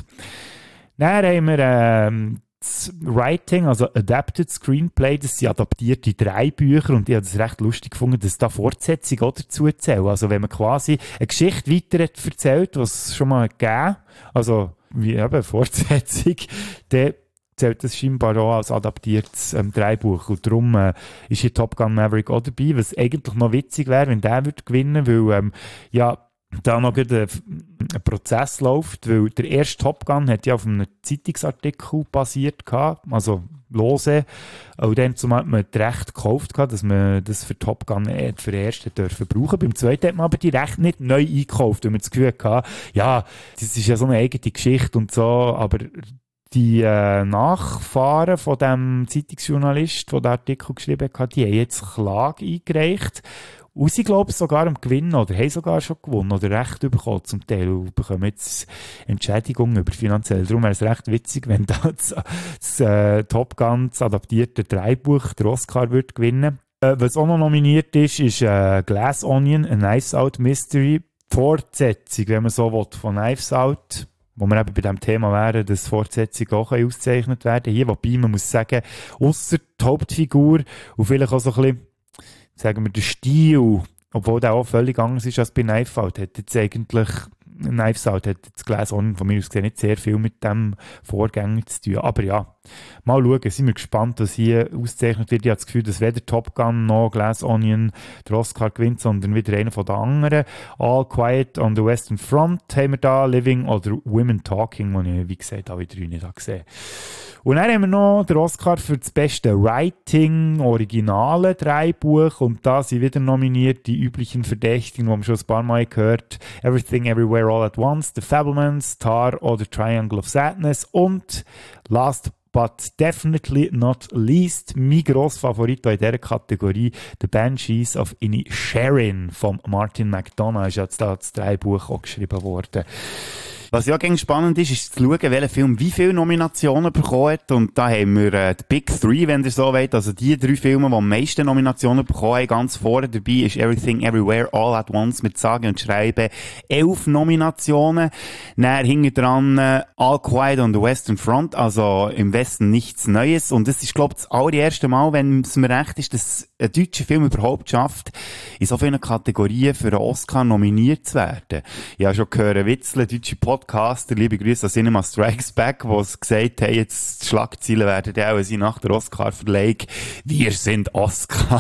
Dann haben wir ähm, das Writing, also Adapted Screenplay, das sind adaptierte Drei-Bücher und ich habe das recht lustig gefunden, dass da Fortsetzungen auch dazu zählen. Also wenn man quasi eine Geschichte weiter hat erzählt, was es schon mal gegeben, also wie eben eine Fortsetzung, dann zählt das scheinbar auch als adaptiertes ähm, Dreibuch. Und darum äh, ist hier Top Gun Maverick auch dabei, was eigentlich noch witzig wäre, wenn der würde gewinnen, weil ähm, ja, da noch ein, ein Prozess läuft, weil der erste Top Gun hat ja auf einem Zeitungsartikel basiert gehabt, also lose, und dann zumal hat man das Recht gekauft gehabt, dass man das für Top Gun äh, für den ersten dürfen brauchen. Beim zweiten hat man aber die Rechte nicht neu eingekauft, weil man das Gefühl hatte, ja, das ist ja so eine eigene Geschichte und so, aber die äh, Nachfahren von dem Zeitungsjournalist, der den Artikel geschrieben hat, die haben jetzt Klage eingereicht. Und sie glauben sogar am Gewinnen oder haben sogar schon gewonnen oder Recht bekommen zum Teil und bekommen jetzt Entschädigungen über finanziell. Darum wäre es recht witzig, wenn das, das äh, Top Gun, das adaptierte Dreibuch, der Oscar wird gewinnen. Äh, was auch noch nominiert ist, ist äh, Glass Onion, a Knives Out Mystery. Fortsetzung, wenn man so will, von Knives Out, wo wir eben bei dem Thema wären, dass Fortsetzungen auch ausgezeichnet werden. Hier, wobei man muss sagen, ausser die Hauptfigur und vielleicht auch so ein bisschen, sagen wir, der Stil, obwohl der auch völlig anders ist als bei Knives Out, hat jetzt eigentlich, Knives Out hat jetzt Glass Onion von mir aus gesehen nicht sehr viel mit dem Vorgänger zu tun. Aber ja, mal schauen, sind wir gespannt, was hier ausgezeichnet wird. Ich habe das Gefühl, dass weder Top Gun noch Glass Onion der Oscar gewinnt, sondern wieder einer von den anderen. All Quiet on the Western Front haben wir da, Living oder Women Talking, die ich, wie gesagt, alle drei nicht gesehen habe. Und dann haben wir noch den Oscar für das beste Writing, originale Dreibuch. Und da sind wieder nominiert die üblichen Verdächtigen, die wir schon ein paar Mal gehört haben. Everything, Everywhere, All at Once, The Fabelmans, Tar oder Triangle of Sadness. Und last but definitely not least, mein grosser Favorit in dieser Kategorie, The Banshees of Inisherin von Martin McDonagh, ist jetzt da das Dreibuch auch geschrieben worden. Was ja ganz spannend ist, ist zu schauen, welcher Film wie viele Nominationen bekommen hat. Und da haben wir äh, die Big Three, wenn ihr so wollt. Also die drei Filme, die am meisten Nominationen bekommen haben. Ganz vorne dabei ist Everything, Everywhere, All at Once mit sage und schreibe elf Nominationen. Dann hinten dran äh, All Quiet on the Western Front, also im Westen nichts Neues. Und das ist, glaube ich, das allererste Mal, wenn es mir recht ist, dass ein deutscher Film überhaupt schafft, in so vielen Kategorien für einen Oscar nominiert zu werden. Ich habe schon gehört, Witzel, deutsche Podcaster, liebe Grüße an Cinema Strikes Back, die gesagt haben, jetzt die Schlagzeilen werden ja auch sein nach der Oscar-Verleihung. Wir sind Oscar.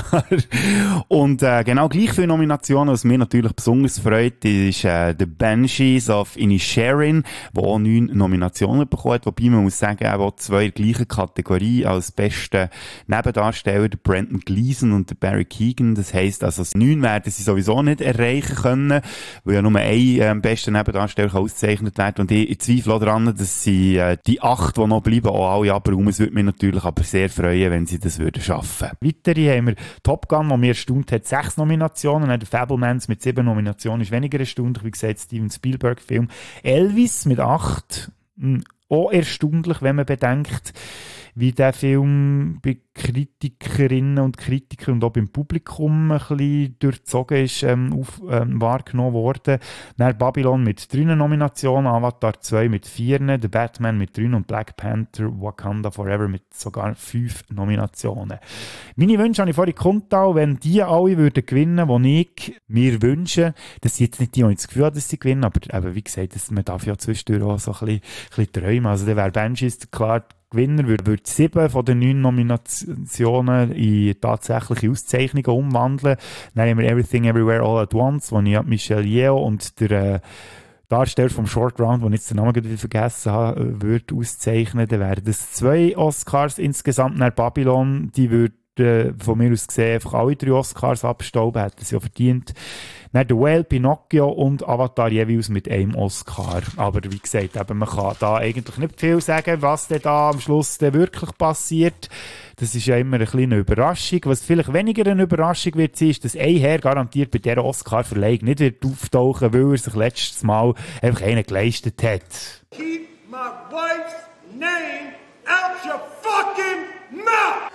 Und äh, genau gleich viele Nominationen, was mich natürlich besonders freut, ist äh, The Banshees of Inisherin, die auch neun Nominationen bekommt, wobei man muss sagen, auch zwei in der gleichen Kategorie als beste Nebendarsteller, der Brendan Gleeson und der Barry Keoghan. Das heisst, also neun werden sie sowieso nicht erreichen können, weil ja nur ein äh, bester Nebendarsteller ausgezeichnet werden. Und ich, ich zweifle auch daran, dass sie äh, die acht, die noch bleiben, auch alle abräumen. Es würde mich natürlich aber sehr freuen, wenn sie das würden schaffen. Weitere haben wir Top Gun, der mir erstaunt hat, sechs Nominationen. Der Fabelmans mit sieben Nominationen ist weniger erstaunlich. Wie gesagt, Steven Spielberg-Film. Elvis mit acht. Auch erstaunlich, wenn man bedenkt, wie der Film bei Kritikerinnen und Kritikern und auch beim Publikum ein bisschen durchzogen ist, ähm, auf, ähm, wahrgenommen worden. Dann Babylon mit drei Nominationen, Avatar zwei mit vier, The Batman mit drei und Black Panther Wakanda Forever mit sogar fünf Nominationen. Meine Wünsche habe ich vorhin kundgetan, wenn die alle würden gewinnen, die ich mir wünsche, das sind jetzt nicht die, die ich das Gefühl habe, dass sie gewinnen, aber eben, wie gesagt, das, man darf ja zwischendurch auch so ein bisschen, ein bisschen träumen. Also dann wäre Banshees klar Gewinner, würde, würde sieben von den neun Nominationen in tatsächliche Auszeichnungen umwandeln. Dann haben wir Everything, Everywhere, All at Once, wo ich Michelle Yeoh und der äh, Darsteller vom Short Round, den ich jetzt den Namen gerade vergessen habe, würde auszeichnen. Dann wären das zwei Oscars insgesamt. Nach Babylon, die würde äh, von mir aus gesehen einfach alle drei Oscars abstauben, hätten sie ja verdient. Dann The Whale, Pinocchio und Avatar jeweils mit einem Oscar. Aber wie gesagt, eben, man kann da eigentlich nicht viel sagen, was denn da am Schluss denn wirklich passiert. Das ist ja immer eine kleine Überraschung. Was vielleicht weniger eine Überraschung wird sein, ist, dass ein Herr garantiert bei dieser Oscar-Verleihung nicht wird auftauchen, weil er sich letztes Mal einfach einen geleistet hat. Keep my wife's name out your fucking mouth!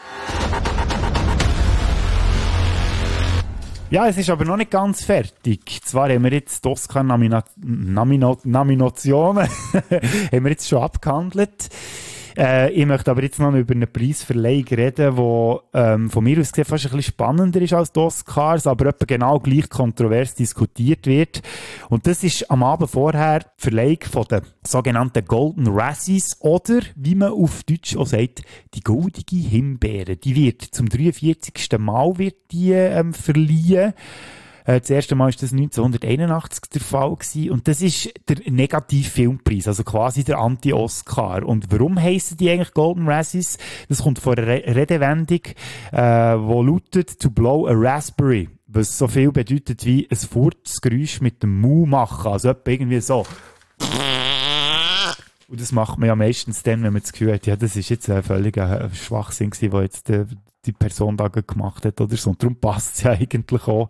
Ja, es ist aber noch nicht ganz fertig. Zwar haben wir jetzt die Oscar-Nominationen haben wir jetzt schon abgehandelt. Äh, ich möchte aber jetzt noch über eine Preisverleihung reden, die ähm, von mir aus gesehen fast ein bisschen spannender ist als die Oscars, aber etwa genau gleich kontrovers diskutiert wird. Und das ist am Abend vorher die Verleihung von den sogenannten Golden Razzies oder, wie man auf Deutsch auch sagt, die goldige Himbeere. Die wird zum dreiundvierzigsten Mal wird die, ähm, verliehen. Das erste Mal war das neunzehnhunderteinundachtzig der Fall gewesen. Und das ist der Negativfilmpreis, also quasi der Anti-Oscar. Und warum heissen die eigentlich Golden Razzies? Das kommt von einer Re- Redewendung, äh, die lautet «to blow a raspberry», was so viel bedeutet wie ein Furzgeräusch mit dem Mund machen. Also etwa irgendwie so. Und das macht man ja meistens dann, wenn man das Gefühl hat, ja, das ist jetzt ein völliger Schwachsinn gewesen, der jetzt äh, die Person da gemacht hat oder so. Und darum passt es ja eigentlich auch.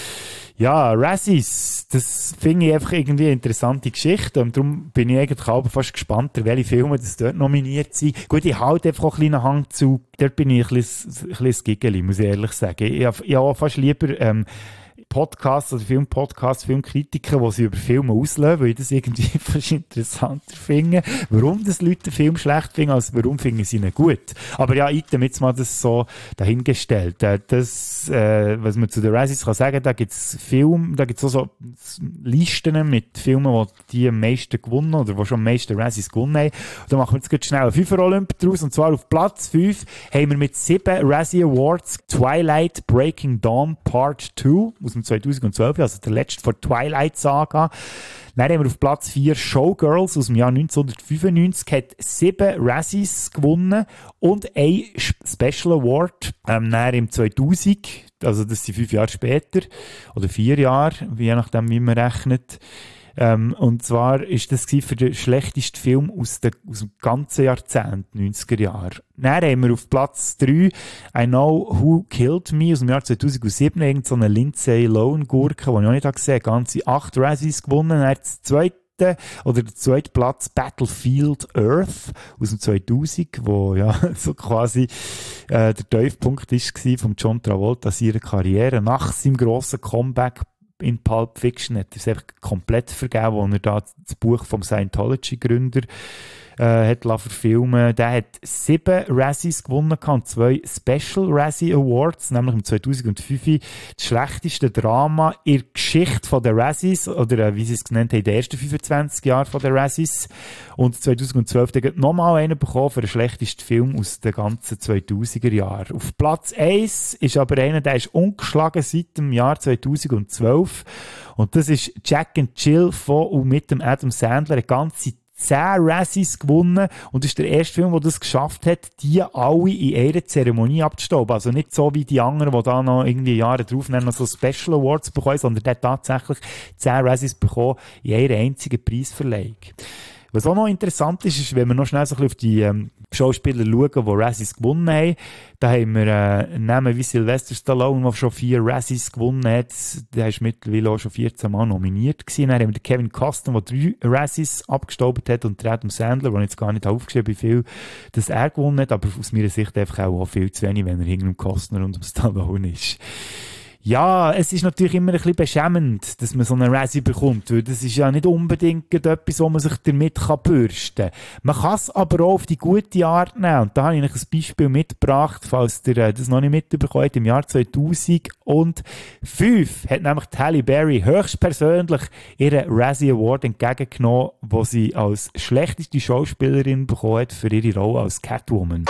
Ja, Razzies, das finde ich einfach irgendwie eine interessante Geschichte und darum bin ich eigentlich auch fast gespannt, welche Filme das dort nominiert sind. Gut, ich halte einfach auch einen kleinen Hang zu, dort bin ich ein bisschen, ein bisschen Giggeli, muss ich ehrlich sagen. Ich habe, ich habe fast lieber ähm, Podcasts oder Filmpodcasts, Filmkritiker, die sie über Filme auslösen, weil ich das irgendwie fast interessanter finde. Warum das Leute den Film schlecht finden, als warum finden sie ihn gut. Aber ja, ich habe jetzt mal das so dahingestellt. Das, äh, was man zu den Razzies kann sagen, da gibt es Filme, da gibt es auch so Listen mit Filmen, die die am meisten gewonnen oder die schon am meisten Razzies gewonnen haben. Und da machen wir jetzt ganz schnell einen Fünfer-Olymp draus. Und zwar auf Platz fünf haben wir mit sieben Razzie Awards Twilight Breaking Dawn Part zwei aus dem zweitausendzwölf, also der letzte von Twilight Saga. Dann haben wir auf Platz vier Showgirls aus dem Jahr neunzehnhundertfünfundneunzig, hat sieben Razzies gewonnen und ein Special Award, ähm, dann im zweitausend, also das sind fünf Jahre später, oder vier Jahre, je nachdem wie man rechnet. Ähm, und zwar ist das für den schlechtesten Film aus, der, aus dem ganzen Jahrzehnt, neunziger Jahre. Dann haben wir auf Platz drei I Know Who Killed Me aus dem Jahr zweitausendsieben, irgend so eine Lindsay Lohan-Gurke, die ich auch nicht gesehen habe, ganze acht Razzies gewonnen. Dann das zweite, oder der zweite Platz Battlefield Earth aus dem zweitausend, wo ja so quasi äh, der Tiefpunkt war von John Travolta seiner Karriere. Nach seinem grossen Comeback in Pulp Fiction hat er es einfach komplett vergeben, wo er da das Buch vom Scientology-Gründer äh, hat verfilmen. Der hat sieben Razzies gewonnen und zwei Special Razzie Awards, nämlich im zweitausendfünf das schlechteste Drama in der Geschichte von der Razzies, oder äh, wie sie es genannt haben, in den ersten fünfundzwanzig Jahren von der Razzies. Und zweitausendzwölf hat er nochmal einen bekommen für den schlechtesten Film aus den ganzen zweitausender Jahren. Auf Platz eins ist aber einer, der ist ungeschlagen seit dem Jahr zweitausendzwölf. Und das ist Jack and Jill von und mit dem Adam Sandler, eine ganze zehn Razzies gewonnen und das ist der erste Film, der das geschafft hat, die alle in einer Zeremonie abzustauben. Also nicht so wie die anderen, die da noch irgendwie Jahre drauf noch so Special Awards bekommen, sondern der hat tatsächlich zehn Razzies bekommen in einer einzigen Preisverleihung. Was auch noch interessant ist, ist, wenn wir noch schnell so ein bisschen auf die ähm, Schauspieler schauen, die Razzies gewonnen haben. Da haben wir äh, einen Namen wie Sylvester Stallone, der schon vier Razzies gewonnen hat. Der ist mittlerweile auch schon vierzehn Mal nominiert gewesen. Dann haben wir Kevin Costner, der drei Razzies abgestaubt hat, und Adam Sandler, der jetzt gar nicht aufgeschrieben hat, wie viel das er gewonnen hat, aber aus meiner Sicht einfach auch, auch viel zu wenig, wenn er hinter dem Costner und dem Stallone ist. Ja, es ist natürlich immer ein bisschen beschämend, dass man so eine Razzie bekommt, weil das ist ja nicht unbedingt etwas, wo man sich damit bürsten kann. Man kann es aber auch auf die gute Art nehmen. Und da habe ich euch ein Beispiel mitgebracht, falls ihr das noch nicht mitbekommen habt. Im Jahr zweitausendfünf hat nämlich Halle Berry höchstpersönlich ihren Razzie Award entgegengenommen, wo sie als schlechteste Schauspielerin bekommen hat für ihre Rolle als Catwoman.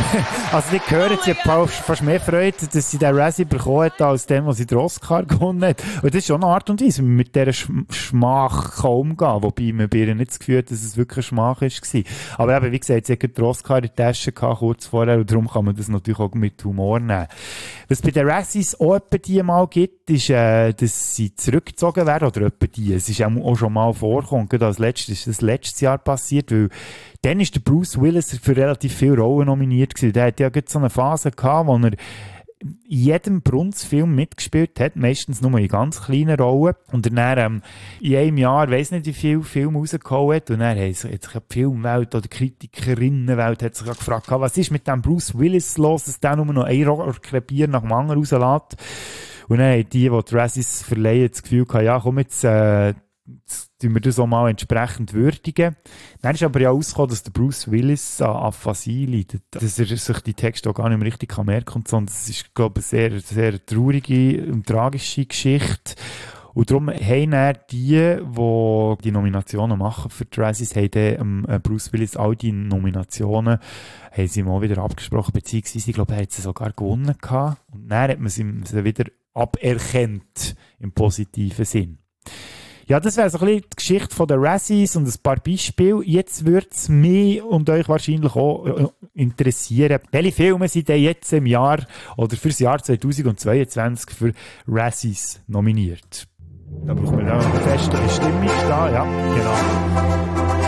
Also die hören oh jetzt ja fast mehr Freude, dass sie den Razzie bekommen hat, als dem, was sie den Oscar gewonnen hat. Und das ist schon eine Art und Weise, wie man mit dieser Sch- Schmach umgehen kann. Wobei man bei ihr nicht das Gefühl hat, dass es wirklich eine Schmach war. Aber eben, wie gesagt, sie hat den Oscar in der Tasche gehabt, kurz vorher, und darum kann man das natürlich auch mit Humor nehmen. Was bei den Razzies auch etwa die mal gibt, ist, äh, dass sie zurückgezogen werden, oder etwa die. Es ist auch schon mal vorgekommen, gerade als letztes, ist das letztes Jahr passiert, weil dann ist der Bruce Willis für relativ viele Rollen nominiert gewesen. Der hat ja gerade so eine Phase gehabt, wo er in jedem Brunz-Film mitgespielt hat, meistens nur in ganz kleinen Rollen. Und dann ähm, in einem Jahr, weiss nicht, wie viele Filme rausgehauen hat. Und dann hat sich die Filmwelt oder die Kritikerinnenwelt hat sich gefragt, was ist mit dem Bruce Willis los, dass der nur noch ein Rohrkrepier nach dem anderen rauslässt. Und dann haben die, die die Razzies verleihen, das Gefühl gehabt, ja komm, jetzt äh, tun wir das auch mal entsprechend würdigen. Dann ist aber ja rausgekommen, dass der Bruce Willis an Aphasie leidet. Dass er sich die Texte auch gar nicht mehr richtig merken kann, sondern es ist, glaube ich, eine sehr, sehr traurige und tragische Geschichte. Und darum haben dann die, die die Nominationen machen für die Razzies, haben dann, ähm, Bruce Willis all die Nominationen haben sie mal wieder abgesprochen, beziehungsweise, ich glaube, er hat sie sogar gewonnen gehabt. Und dann hat man sie wieder aberkannt, im positiven Sinn. Ja, das wäre so ein bisschen die Geschichte von den Razzies und ein paar Beispiele. Jetzt würde es mich und euch wahrscheinlich auch interessieren, welche Filme sind denn jetzt im Jahr oder fürs Jahr zweitausendzweiundzwanzig für Razzies nominiert? Da brauchen wir dann eine festere Stimmung da, ja, genau.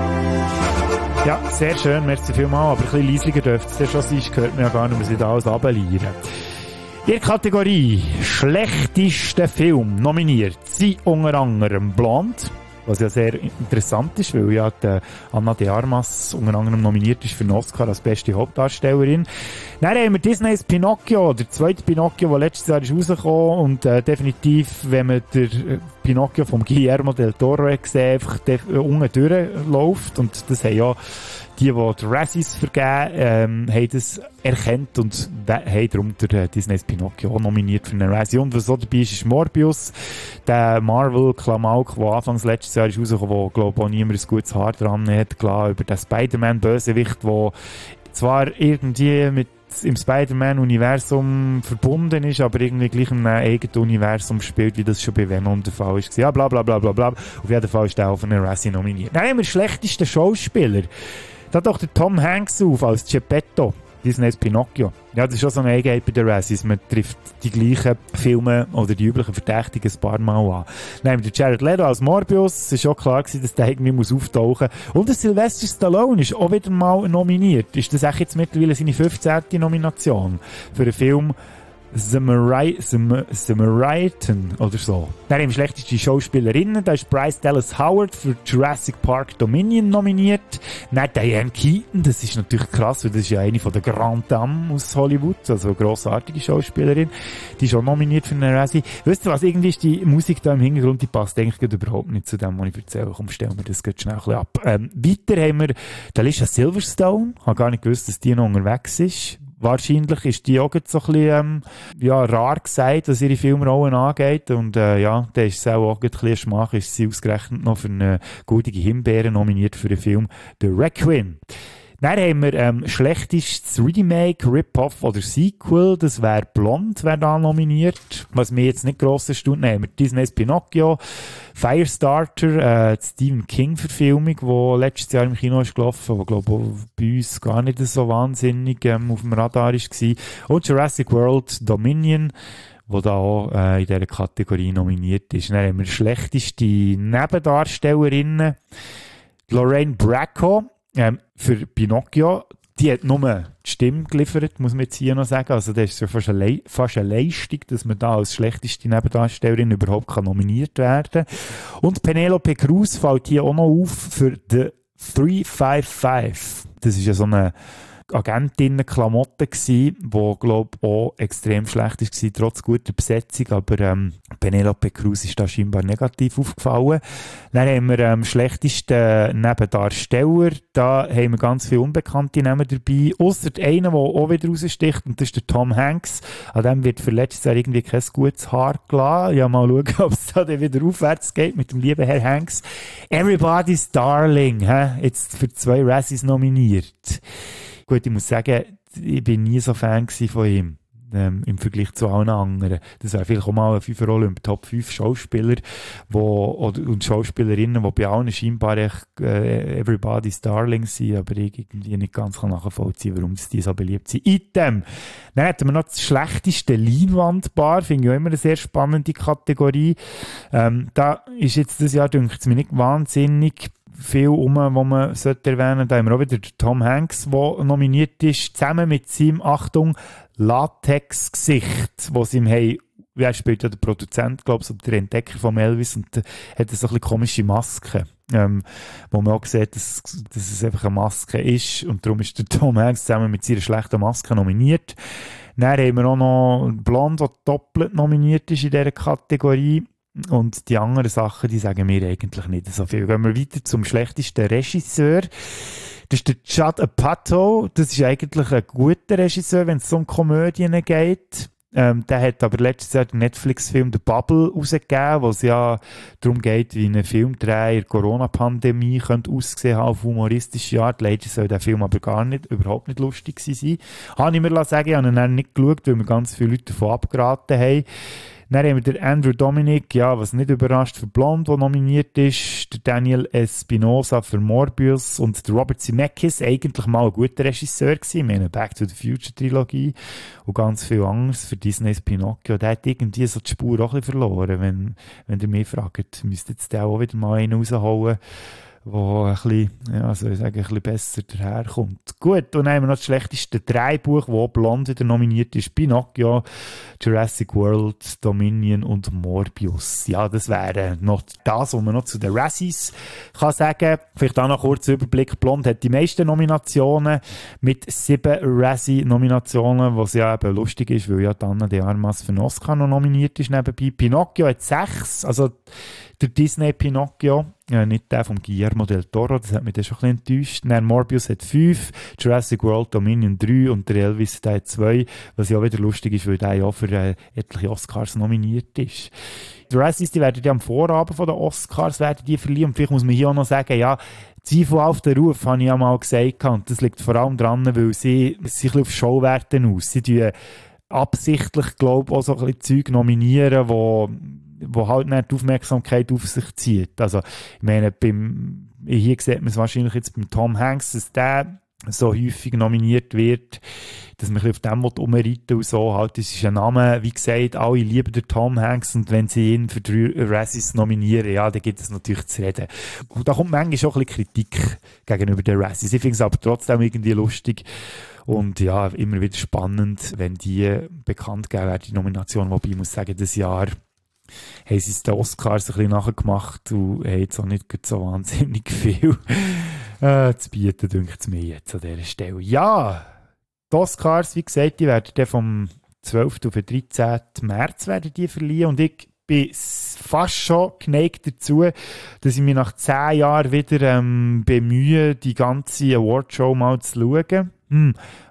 Ja, sehr schön, merci vielmals, aber ein bisschen leisiger dürfte es ja schon sein, gehört mir ja gar nicht, wir sind alles runterlieren. In der Kategorie schlechtester Film nominiert sind unter anderem Blonde, was ja sehr interessant ist, weil ja die Anna de Armas unter anderem nominiert ist für den Oscar als beste Hauptdarstellerin. Dann haben wir Disneys Pinocchio, der zweite Pinocchio, der letztes Jahr ist rausgekommen und äh, definitiv, wenn man der äh, Pinocchio vom Guillermo del Toro gesehen, einfach def- äh, unten durchläuft und das haben ja die, die die Razzies vergeben, ähm, haben das erkannt und haben darum der äh, Disneys Pinocchio nominiert für eine Razzie. Und was auch dabei ist, ist Morbius, der Marvel-Klamauk, der anfangs letztes Jahr ist rausgekommen, wo, glaube ich, auch niemand ein gutes Haar dran hat, klar, über den Spider-Man-Bösewicht, der zwar irgendwie mit im Spider-Man-Universum verbunden ist, aber irgendwie gleich in einem eigenen Universum spielt, wie das schon bei Venom der Fall ist. Ja, bla bla bla bla bla. Auf jeden Fall ist der auf eine Razzie nominiert. Dann haben wir den schlechtesten Schauspieler. Da hat doch der Tom Hanks auf als Geppetto. Disneys Pinocchio. Ja, das ist schon so eine Eigenheit bei den Razzies. Man trifft die gleichen Filme oder die üblichen Verdächtigen ein paar Mal an. Dann haben wir Jared Leto als Morbius. Es war auch klar gewesen, dass der irgendwie muss auftauchen muss. Und der Sylvester Stallone ist auch wieder mal nominiert. Ist das echt jetzt mittlerweile seine fünfzehnte Nomination für einen Film Samaritan oder so. Dann haben wir schlechteste Schauspielerinnen. Da ist Bryce Dallas Howard für Jurassic Park Dominion nominiert. Dann Diane Keaton, das ist natürlich krass, weil das ist ja eine von der Grand Dames aus Hollywood, also eine grossartige Schauspielerin. Die ist auch nominiert für eine Razzie. Wisst ihr was, irgendwie ist die Musik da im Hintergrund, die passt eigentlich überhaupt nicht zu dem, was ich erzähle. Komm, stellen wir das schnell ein bisschen ab. Ähm, weiter haben wir Alicia Silverstone. Ich habe gar nicht gewusst, dass die noch unterwegs ist. Wahrscheinlich ist die auch so ein bisschen, ähm, ja, rar gesagt, was ihre Filmrollen angeht. Und, äh, ja, da ist es auch, auch ein bisschen Schmach, ist sie ausgerechnet noch für eine goldige Himbeere nominiert für den Film The Requiem. Dann haben wir ähm, schlechtestes Remake, Rip-Off oder Sequel. Das wäre Blonde, wäre da nominiert. Was mir jetzt nicht gross erstaunt, haben wir Disneys Pinocchio, Firestarter, äh, die Stephen King-Verfilmung, die letztes Jahr im Kino ist gelaufen, die, glaube ich, bei uns gar nicht so wahnsinnig ähm, auf dem Radar war. Und Jurassic World Dominion, wo da auch äh, in dieser Kategorie nominiert ist. Dann haben wir schlechteste Nebendarstellerinnen. Lorraine Bracco, Ähm, für Pinocchio, die hat nur die Stimme geliefert, muss man jetzt hier noch sagen. Also das ist ja fast eine, Le- fast eine Leistung, dass man da als schlechteste Nebendarstellerin überhaupt kann nominiert werden kann. Und Penelope Cruz fällt hier auch noch auf für The drei fünf fünf. Das ist ja so eine Agentinnen-Klamotte gsi, wo, glaub, auch extrem schlecht war, trotz guter Besetzung, aber ähm, Penelope Cruz ist da scheinbar negativ aufgefallen. Dann haben wir ähm, schlechtesten Nebendarsteller, da haben wir ganz viele unbekannte Namen dabei, ausser einen, der auch wieder raussticht, und das ist der Tom Hanks. An dem wird für letztes Jahr irgendwie kein gutes Haar gelassen. Ja, mal schauen, ob es da dann wieder aufwärts geht mit dem lieben Herr Hanks. Everybody's Darling, hä? Jetzt für zwei Razzies nominiert. Gut, ich muss sagen, ich bin nie so Fan von ihm. Ähm, im Vergleich zu allen anderen. Das wäre vielleicht auch mal eine Fünferrolle im Top fünf Schauspieler wo, oder, und Schauspielerinnen, die bei allen scheinbar echt, äh, Everybody's Darling sind, aber ich irgendwie nicht ganz kann nachvollziehen, warum die so beliebt sind. Item! Dann hätten wir noch das schlechteste Leinwandpaar, finde ich auch immer eine sehr spannende Kategorie. Ähm, da ist jetzt das Jahr, denke ich, mir nicht wahnsinnig viel um, wo man sollte erwähnen. Da haben wir auch wieder Tom Hanks, der nominiert ist, zusammen mit seinem, Achtung, Latex-Gesicht, das ihm haben, wie er spielt ja der Produzent, glaube ich, oder der Entdecker von Elvis, und äh, hat so ein bisschen komische Maske, ähm, wo man auch sieht, dass, dass es einfach eine Maske ist, und darum ist der Tom Hanks zusammen mit seiner schlechten Maske nominiert. Dann haben wir auch noch Blond, der doppelt nominiert ist in dieser Kategorie. Und die anderen Sachen, die sagen mir eigentlich nicht so viel. Gehen wir weiter zum schlechtesten Regisseur. Das ist der Judd Apatow. Das ist eigentlich ein guter Regisseur, wenn es um Komödien geht. Ähm, der hat aber letztes Jahr den Netflix-Film The Bubble rausgegeben, wo es ja darum geht, wie ein Filmdreh in der Corona-Pandemie könnte aussehen haben auf humoristische Art. Leider soll der Film aber gar nicht, überhaupt nicht lustig sein. Habe ich mir sagen, ich habe ihn dann nicht geschaut, weil mir ganz viele Leute davon abgeraten haben. Dann haben wir den Andrew Dominik, ja, was nicht überrascht, für Blond, der nominiert ist, der Daniel Espinosa für Morbius und der Robert Zemeckis, eigentlich mal ein guter Regisseur gewesen, ich meine Back to the Future Trilogie und ganz viel anderes für Disneys Pinocchio. Der hat irgendwie so die Spur auch ein bisschen verloren, wenn, wenn ihr mich fragt, müsste jetzt der auch wieder mal einen rausholen, wo ein bisschen, ja, soll ich sagen, ein bisschen besser daherkommt. Gut, und dann haben wir noch das schlechteste Drehbuch, wo Blond wieder nominiert ist. Pinocchio, Jurassic World, Dominion und Morbius. Ja, das wäre noch das, was man noch zu den Razzies kann sagen. Vielleicht auch noch kurz Überblick. Blond hat die meisten Nominationen mit sieben Razzie-Nominationen, was ja eben lustig ist, weil ja Anna de Armas für einen Oscar noch nominiert ist nebenbei. Pinocchio hat sechs, also der Disney Pinocchio, ja, nicht der von Guillermo del Toro, das hat mich dann schon ein bisschen enttäuscht. Dann Morbius hat fünf, Jurassic World Dominion drei und der Elvis der hat zwei, was ja auch wieder lustig ist, weil der ja auch für äh, etliche Oscars nominiert ist. Die Razzies, die werden ja am Vorabend von den Oscars werden die verliehen, und vielleicht muss man hier auch noch sagen, ja, Zweifel auf den Ruf, habe ich ja mal gesagt, und das liegt vor allem daran, weil sie sich auf Showwerten aus. Sie tun absichtlich, glaube ich, auch so ein bisschen Zeug nominieren, wo wo halt nicht die Aufmerksamkeit auf sich zieht. Also, ich meine, beim, hier sieht man es wahrscheinlich jetzt beim Tom Hanks, dass der so häufig nominiert wird, dass man auf dem umreiten und so. Halt, das ist ein Name, wie gesagt, alle lieben den Tom Hanks, und wenn sie ihn für drei Razzies nominieren, ja, dann gibt es natürlich zu reden. Und da kommt manchmal schon ein bisschen Kritik gegenüber den Razzies. Ich finde es aber trotzdem irgendwie lustig. Und ja, immer wieder spannend, wenn die bekannt gegeben werden, die Nomination, wobei ich muss sagen, das Jahr haben sie es den Oscars ein bisschen nachgemacht und haben jetzt auch nicht so wahnsinnig viel äh, zu bieten, denke ich mir jetzt an dieser Stelle. Ja, die Oscars, wie gesagt, die werden dann vom zwölften auf den dreizehnten März werden die verliehen, und ich bin fast schon geneigt dazu, dass ich mich nach zehn Jahren wieder ähm, bemühe, die ganze Awardshow mal zu schauen. Hm.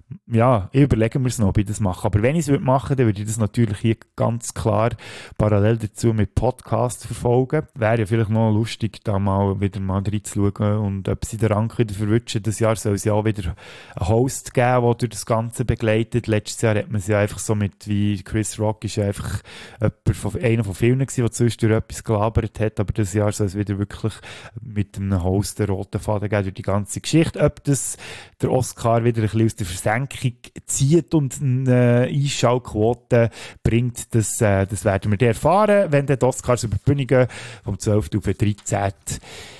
Ja, ich überlege mir es noch, ob ich das mache. Aber wenn ich es machen würde, dann würde ich das natürlich hier ganz klar parallel dazu mit Podcast verfolgen. Wäre ja vielleicht noch lustig, da mal wieder mal reinzuschauen und ob sie den Rang wieder verwünschen. Das Jahr soll es ja auch wieder einen Host geben, der durch das Ganze begleitet. Letztes Jahr hat man es ja einfach so mit, wie Chris Rock ist ja einfach von, einer von vielen gewesen, der zwischendurch etwas gelabert hat. Aber das Jahr soll es wieder wirklich mit einem Host den roten Faden geben durch die ganze Geschichte. Ob das der Oscar wieder ein bisschen aus der Versenkung zieht und eine Einschaltquote bringt, das, äh, das werden wir dann erfahren, wenn die Oscars über die Bühne gehen, vom zwölften auf den dreizehnten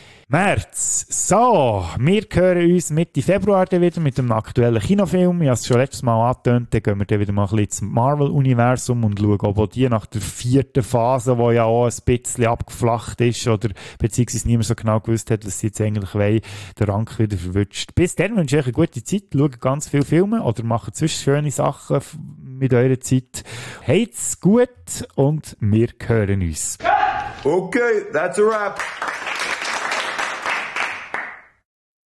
März. So, wir hören uns Mitte Februar dann wieder mit einem aktuellen Kinofilm. Ich habe es schon letztes Mal angetönt, dann gehen wir dann wieder mal ein bisschen ins Marvel-Universum und schauen, ob die nach der vierten Phase, die ja auch ein bisschen abgeflacht ist, oder beziehungsweise niemand so genau gewusst hat, was sie jetzt eigentlich wollen, den Rang wieder verwünscht. Bis dann wünsche ich euch eine gute Zeit, schaut ganz viele Filme oder macht sonst schöne Sachen mit eurer Zeit. Habt's gut und wir hören uns. Okay, that's a wrap.